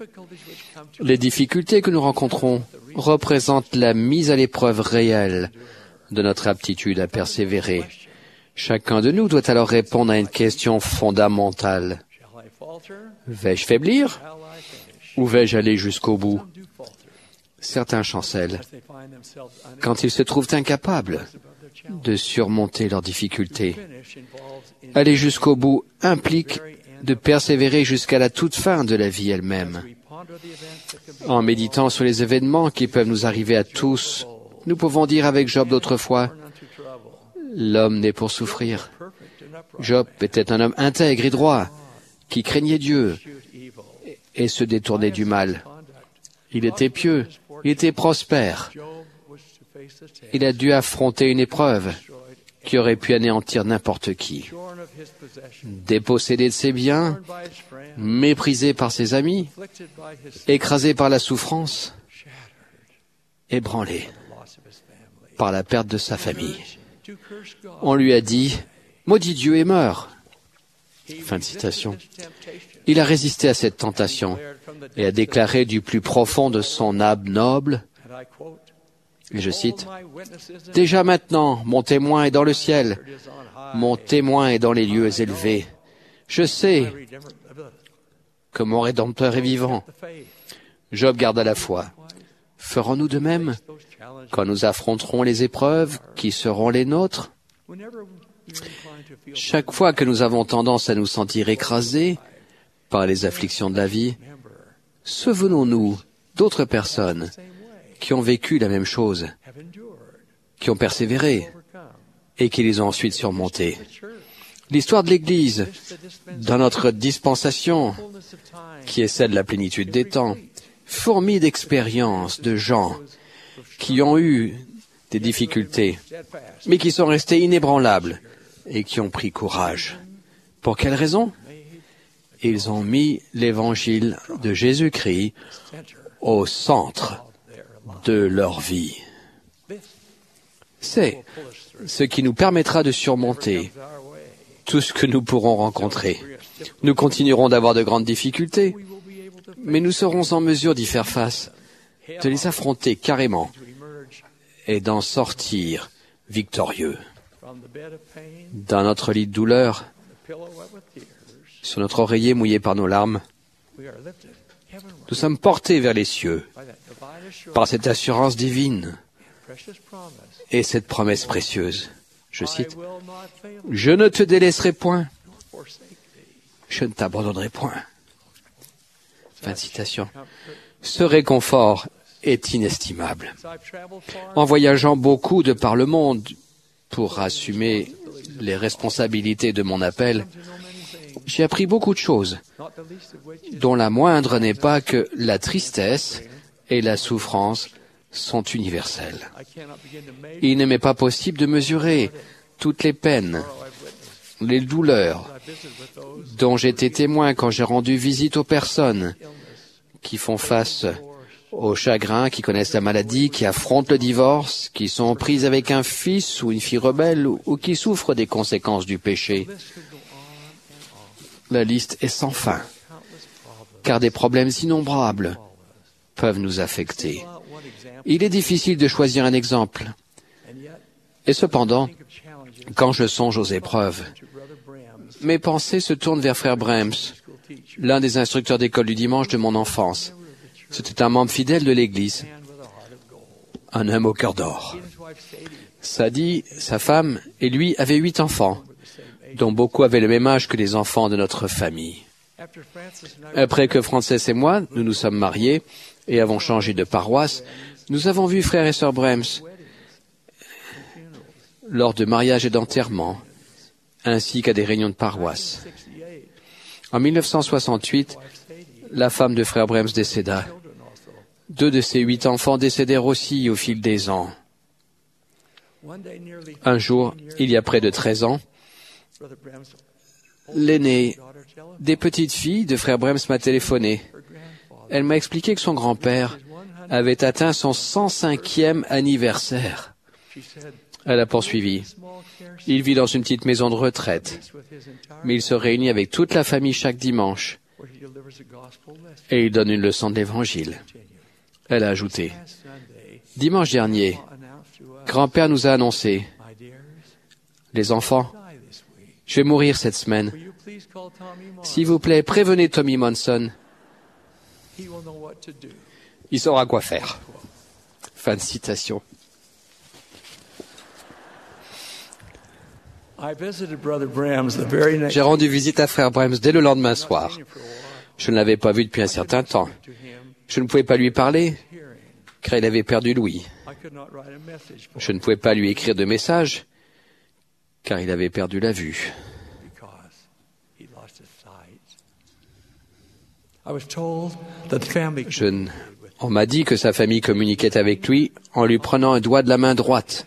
Les difficultés que nous rencontrons représentent la mise à l'épreuve réelle de notre aptitude à persévérer. Chacun de nous doit alors répondre à une question fondamentale. Vais-je faiblir ou vais-je aller jusqu'au bout? Certains chancellent quand ils se trouvent incapables de surmonter leurs difficultés. Aller jusqu'au bout implique de persévérer jusqu'à la toute fin de la vie elle-même. En méditant sur les événements qui peuvent nous arriver à tous, nous pouvons dire avec Job d'autrefois, « L'homme naît pour souffrir. » Job était un homme intègre et droit, qui craignait Dieu et se détournait du mal. Il était pieux, il était prospère. Il a dû affronter une épreuve qui aurait pu anéantir n'importe qui. Dépossédé de ses biens, méprisé par ses amis, écrasé par la souffrance, ébranlé par la perte de sa famille. On lui a dit « Maudis Dieu et meurs ». Fin de citation. Il a résisté à cette tentation et a déclaré du plus profond de son âme noble, et je cite, « Déjà maintenant, mon témoin est dans le ciel, mon témoin est dans les lieux élevés. Je sais que mon Rédempteur est vivant. » Job garda la foi. Ferons-nous de même quand nous affronterons les épreuves qui seront les nôtres? Chaque fois que nous avons tendance à nous sentir écrasés par les afflictions de la vie, souvenons-nous d'autres personnes qui ont vécu la même chose, qui ont persévéré et qui les ont ensuite surmontés. L'histoire de l'Église, dans notre dispensation, qui est celle de la plénitude des temps, fourmille d'expériences de gens qui ont eu des difficultés, mais qui sont restés inébranlables et qui ont pris courage. Pour quelle raison? Ils ont mis l'évangile de Jésus-Christ au centre de leur vie. C'est ce qui nous permettra de surmonter tout ce que nous pourrons rencontrer. Nous continuerons d'avoir de grandes difficultés, mais nous serons en mesure d'y faire face, de les affronter carrément et d'en sortir victorieux. Dans notre lit de douleur, sur notre oreiller mouillé par nos larmes, nous sommes portés vers les cieux par cette assurance divine et cette promesse précieuse. Je cite, « Je ne te délaisserai point, je ne t'abandonnerai point. » Fin de citation. Ce réconfort est inestimable. En voyageant beaucoup de par le monde pour assumer les responsabilités de mon appel, j'ai appris beaucoup de choses, dont la moindre n'est pas que la tristesse et la souffrance sont universelles. Il ne m'est pas possible de mesurer toutes les peines, les douleurs dont j'ai été témoin quand j'ai rendu visite aux personnes qui font face aux chagrins, qui connaissent la maladie, qui affrontent le divorce, qui sont en prise avec un fils ou une fille rebelle ou qui souffrent des conséquences du péché. La liste est sans fin, car des problèmes innombrables peuvent nous affecter. Il est difficile de choisir un exemple. Et cependant, quand je songe aux épreuves, mes pensées se tournent vers Frère Brems, l'un des instructeurs d'école du dimanche de mon enfance. C'était un membre fidèle de l'Église, un homme au cœur d'or. Sadie, sa femme, et lui avaient 8 enfants, dont beaucoup avaient le même âge que les enfants de notre famille. Après que Frances et moi, nous nous sommes mariés et avons changé de paroisse, nous avons vu Frère et Sœur Brems lors de mariages et d'enterrements, ainsi qu'à des réunions de paroisse. En 1968, la femme de Frère Brems décéda. 2 de ses 8 enfants décédèrent aussi au fil des ans. Un jour, il y a près de 13 ans, l'aînée des petites filles de Frère Brems m'a téléphoné. Elle m'a expliqué que son grand-père avait atteint son 105e anniversaire. Elle a poursuivi. Il vit dans une petite maison de retraite, mais il se réunit avec toute la famille chaque dimanche et il donne une leçon de l'Évangile. Elle a ajouté, « Dimanche dernier, grand-père nous a annoncé, « Les enfants, je vais mourir cette semaine. S'il vous plaît, prévenez Tommy Monson. Il saura quoi faire. » Fin de citation. J'ai rendu visite à Frère Brems dès le lendemain soir. Je ne l'avais pas vu depuis un certain temps. Je ne pouvais pas lui parler, car il avait perdu l'ouïe. Je ne pouvais pas lui écrire de message, car il avait perdu la vue. On m'a dit que sa famille communiquait avec lui en lui prenant un doigt de la main droite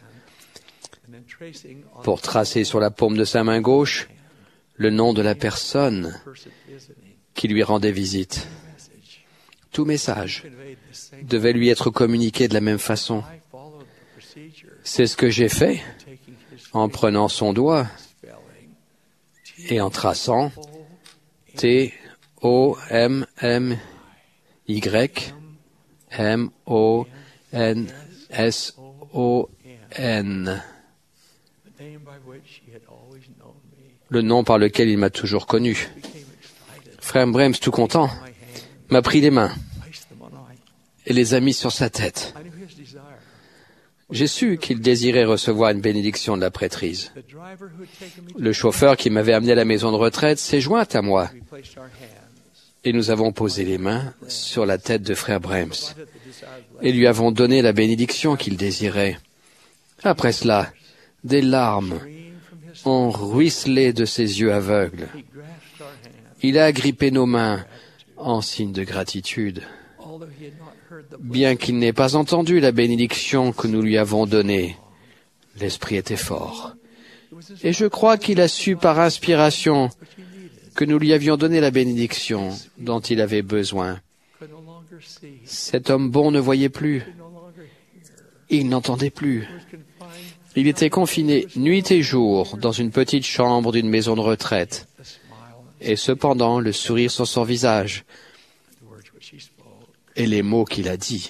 pour tracer sur la paume de sa main gauche le nom de la personne qui lui rendait visite. Tout message devait lui être communiqué de la même façon. C'est ce que j'ai fait en prenant son doigt et en traçant T-O-M-M-Y-M-O-N-S-O-N. Le nom par lequel il m'a toujours connu. Frère Brems, tout content, m'a pris les mains et les a mis sur sa tête. J'ai su qu'il désirait recevoir une bénédiction de la prêtrise. Le chauffeur qui m'avait amené à la maison de retraite s'est joint à moi et nous avons posé les mains sur la tête de Frère Brems et lui avons donné la bénédiction qu'il désirait. Après cela, des larmes ont ruisselé de ses yeux aveugles. Il a agrippé nos mains en signe de gratitude. Bien qu'il n'ait pas entendu la bénédiction que nous lui avons donnée, l'esprit était fort. Et je crois qu'il a su par inspiration que nous lui avions donné la bénédiction dont il avait besoin. Cet homme bon ne voyait plus. Il n'entendait plus. Il était confiné nuit et jour dans une petite chambre d'une maison de retraite. Et cependant, le sourire sur son visage et les mots qu'il a dits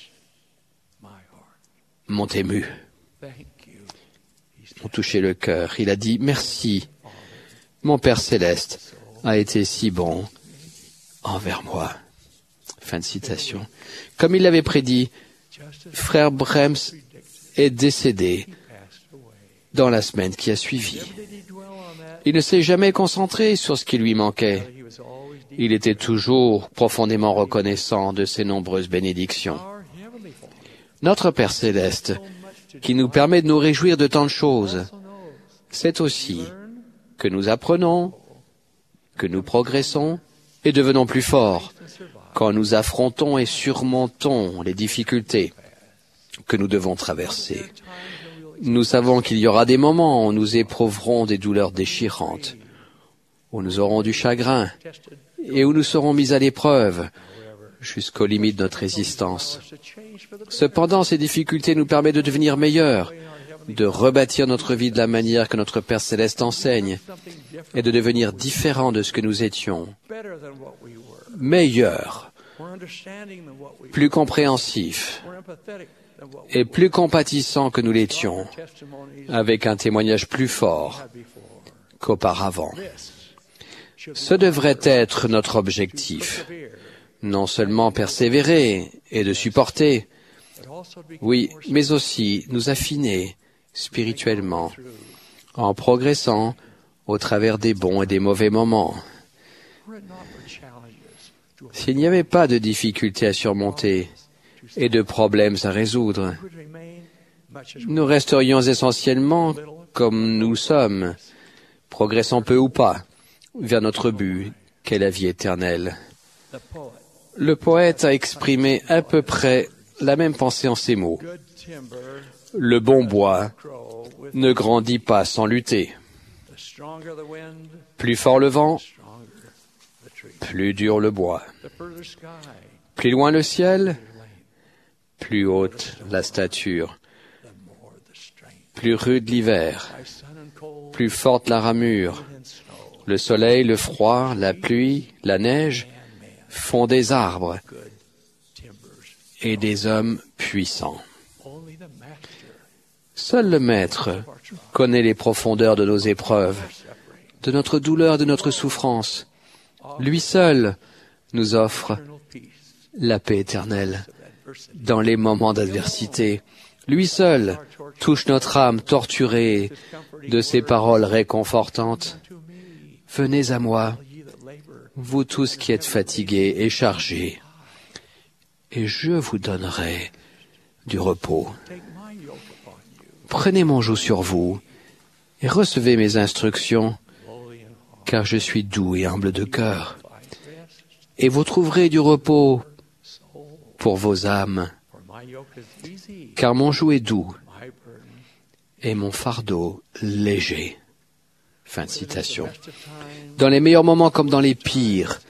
m'ont ému, m'ont touché le cœur. Il a dit « Merci, mon Père Céleste a été si bon envers moi. » Fin de citation. Comme il l'avait prédit, Frère Brems est décédé dans la semaine qui a suivi. Il ne s'est jamais concentré sur ce qui lui manquait. Il était toujours profondément reconnaissant de ses nombreuses bénédictions. Notre Père Céleste, qui nous permet de nous réjouir de tant de choses, c'est aussi que nous apprenons, que nous progressons et devenons plus forts quand nous affrontons et surmontons les difficultés que nous devons traverser. Nous savons qu'il y aura des moments où nous éprouverons des douleurs déchirantes, où nous aurons du chagrin et où nous serons mis à l'épreuve, jusqu'aux limites de notre résistance. Cependant, ces difficultés nous permettent de devenir meilleurs, de rebâtir notre vie de la manière que notre Père Céleste enseigne et de devenir différents de ce que nous étions, meilleurs, plus compréhensifs et plus compatissants que nous l'étions, avec un témoignage plus fort qu'auparavant. Ce devrait être notre objectif, non seulement persévérer et de supporter, oui, mais aussi nous affiner spirituellement, en progressant au travers des bons et des mauvais moments. S'il n'y avait pas de difficultés à surmonter et de problèmes à résoudre, nous resterions essentiellement comme nous sommes, progressant peu ou pas, vers notre but, qu'est la vie éternelle. Le poète a exprimé à peu près la même pensée en ces mots. Le bon bois ne grandit pas sans lutter. Plus fort le vent, plus dur le bois. Plus loin le ciel, plus haute la stature. Plus rude l'hiver, plus forte la ramure. Le soleil, le froid, la pluie, la neige font des arbres et des hommes puissants. Seul le Maître connaît les profondeurs de nos épreuves, de notre douleur, de notre souffrance. Lui seul nous offre la paix éternelle dans les moments d'adversité. Lui seul touche notre âme torturée de ses paroles réconfortantes. Venez à moi, vous tous qui êtes fatigués et chargés, et je vous donnerai du repos. Prenez mon joug sur vous et recevez mes instructions, car je suis doux et humble de cœur, et vous trouverez du repos pour vos âmes, car mon joug est doux et mon fardeau léger. Fin de citation. Dans les meilleurs moments comme dans les pires,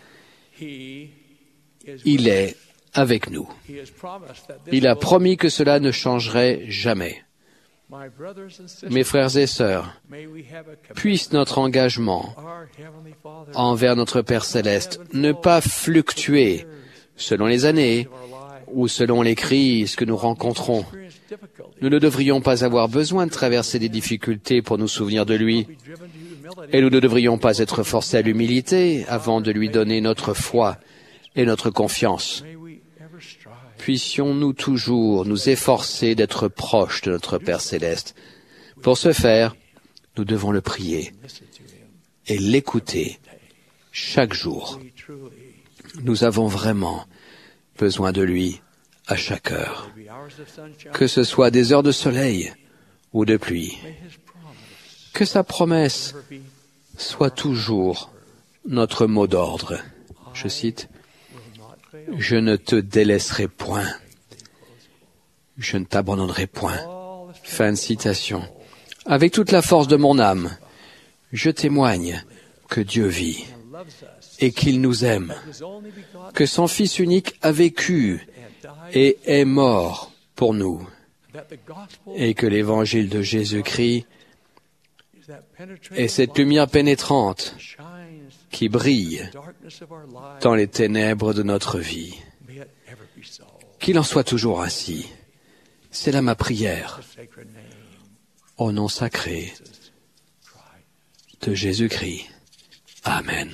il est avec nous. Il a promis que cela ne changerait jamais. Mes frères et sœurs, puisse notre engagement envers notre Père Céleste ne pas fluctuer selon les années ou selon les crises que nous rencontrons. Nous ne devrions pas avoir besoin de traverser des difficultés pour nous souvenir de lui. Et nous ne devrions pas être forcés à l'humilité avant de lui donner notre foi et notre confiance. Puissions-nous toujours nous efforcer d'être proches de notre Père Céleste. Pour ce faire, nous devons le prier et l'écouter chaque jour. Nous avons vraiment besoin de lui à chaque heure, que ce soit des heures de soleil ou de pluie. Que sa promesse soit toujours notre mot d'ordre. Je cite, « Je ne te délaisserai point, je ne t'abandonnerai point. » Fin de citation. Avec toute la force de mon âme, je témoigne que Dieu vit et qu'il nous aime, que son Fils unique a vécu et est mort pour nous, et que l'évangile de Jésus-Christ est cette lumière pénétrante qui brille dans les ténèbres de notre vie. Qu'il en soit toujours ainsi. C'est là ma prière. Au nom sacré de Jésus-Christ. Amen.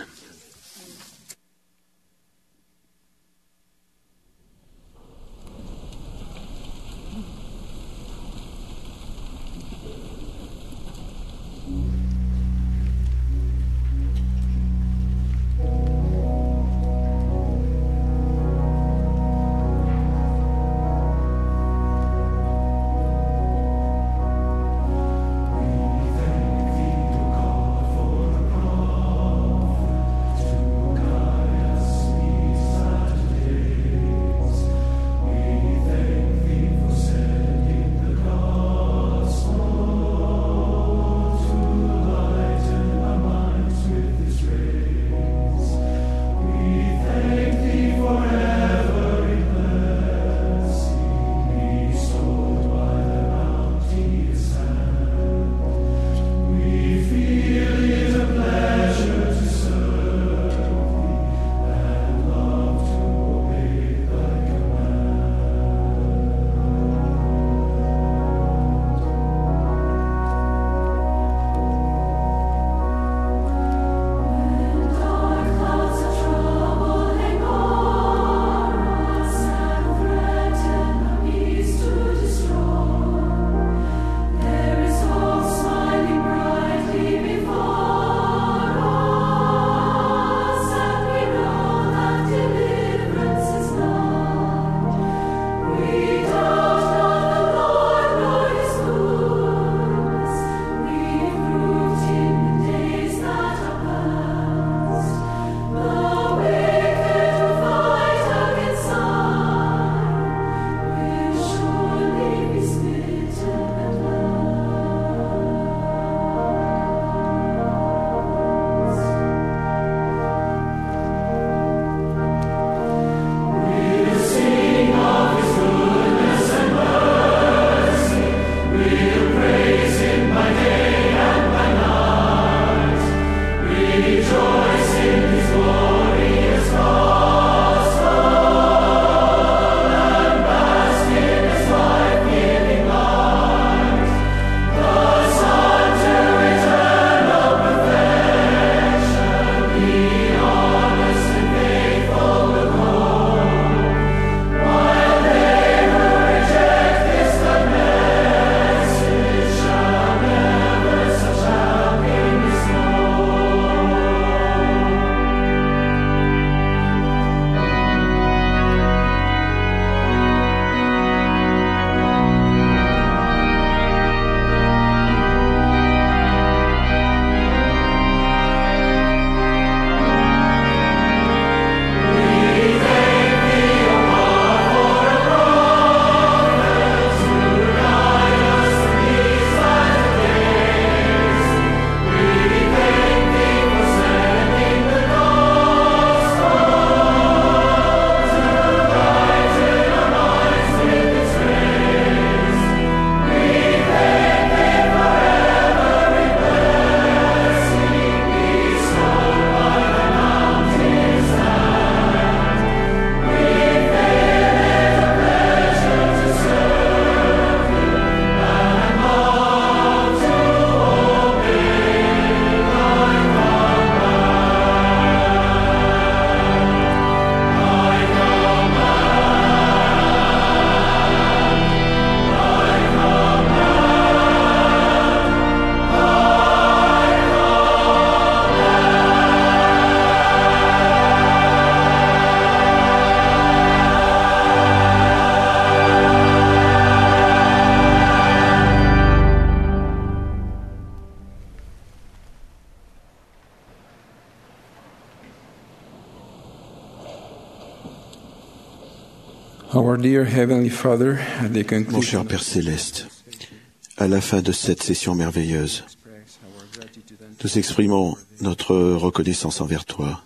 Our dear Heavenly Father, at the Mon cher conclusion Père Céleste, à la fin de cette session merveilleuse, nous exprimons notre reconnaissance envers toi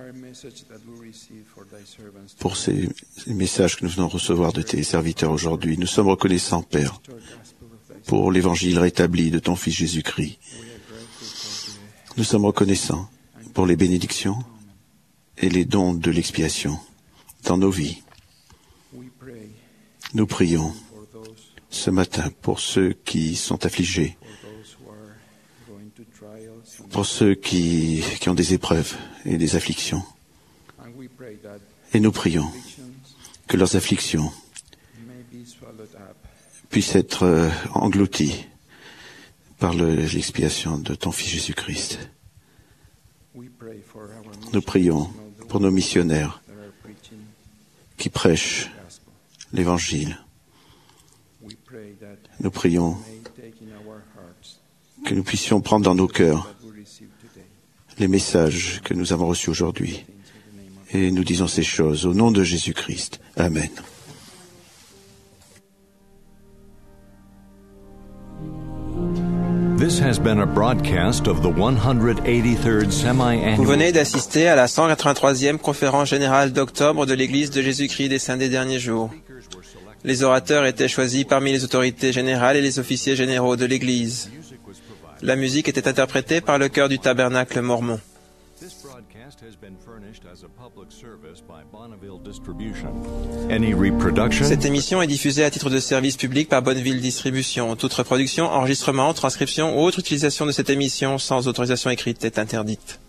pour ces messages que nous venons recevoir de tes serviteurs aujourd'hui. Nous sommes reconnaissants, Père, pour l'évangile rétabli de ton Fils Jésus-Christ. Nous sommes reconnaissants pour les bénédictions et les dons de l'expiation dans nos vies. Nous prions ce matin pour ceux qui sont affligés, pour ceux qui ont des épreuves et des afflictions. Et nous prions que leurs afflictions puissent être englouties par l'expiation de ton Fils Jésus-Christ. Nous prions pour nos missionnaires qui prêchent l'Évangile. Nous prions que nous puissions prendre dans nos cœurs les messages que nous avons reçus aujourd'hui. Et nous disons ces choses au nom de Jésus-Christ. Amen. This has been a broadcast of the 183rd Vous semi-annual. venez d'assister à la 183e conférence générale d'octobre de l'Église de Jésus-Christ des Saints des Derniers Jours. Les orateurs étaient choisis parmi les autorités générales et les officiers généraux de l'Église. La musique était interprétée par le chœur du Tabernacle mormon. This broadcast has been furnished as a public service by Bonneville Distribution. Any reproduction Cette émission est diffusée à titre de service public par Bonneville Distribution. Toute reproduction, enregistrement, transcription ou autre utilisation de cette émission sans autorisation écrite est interdite.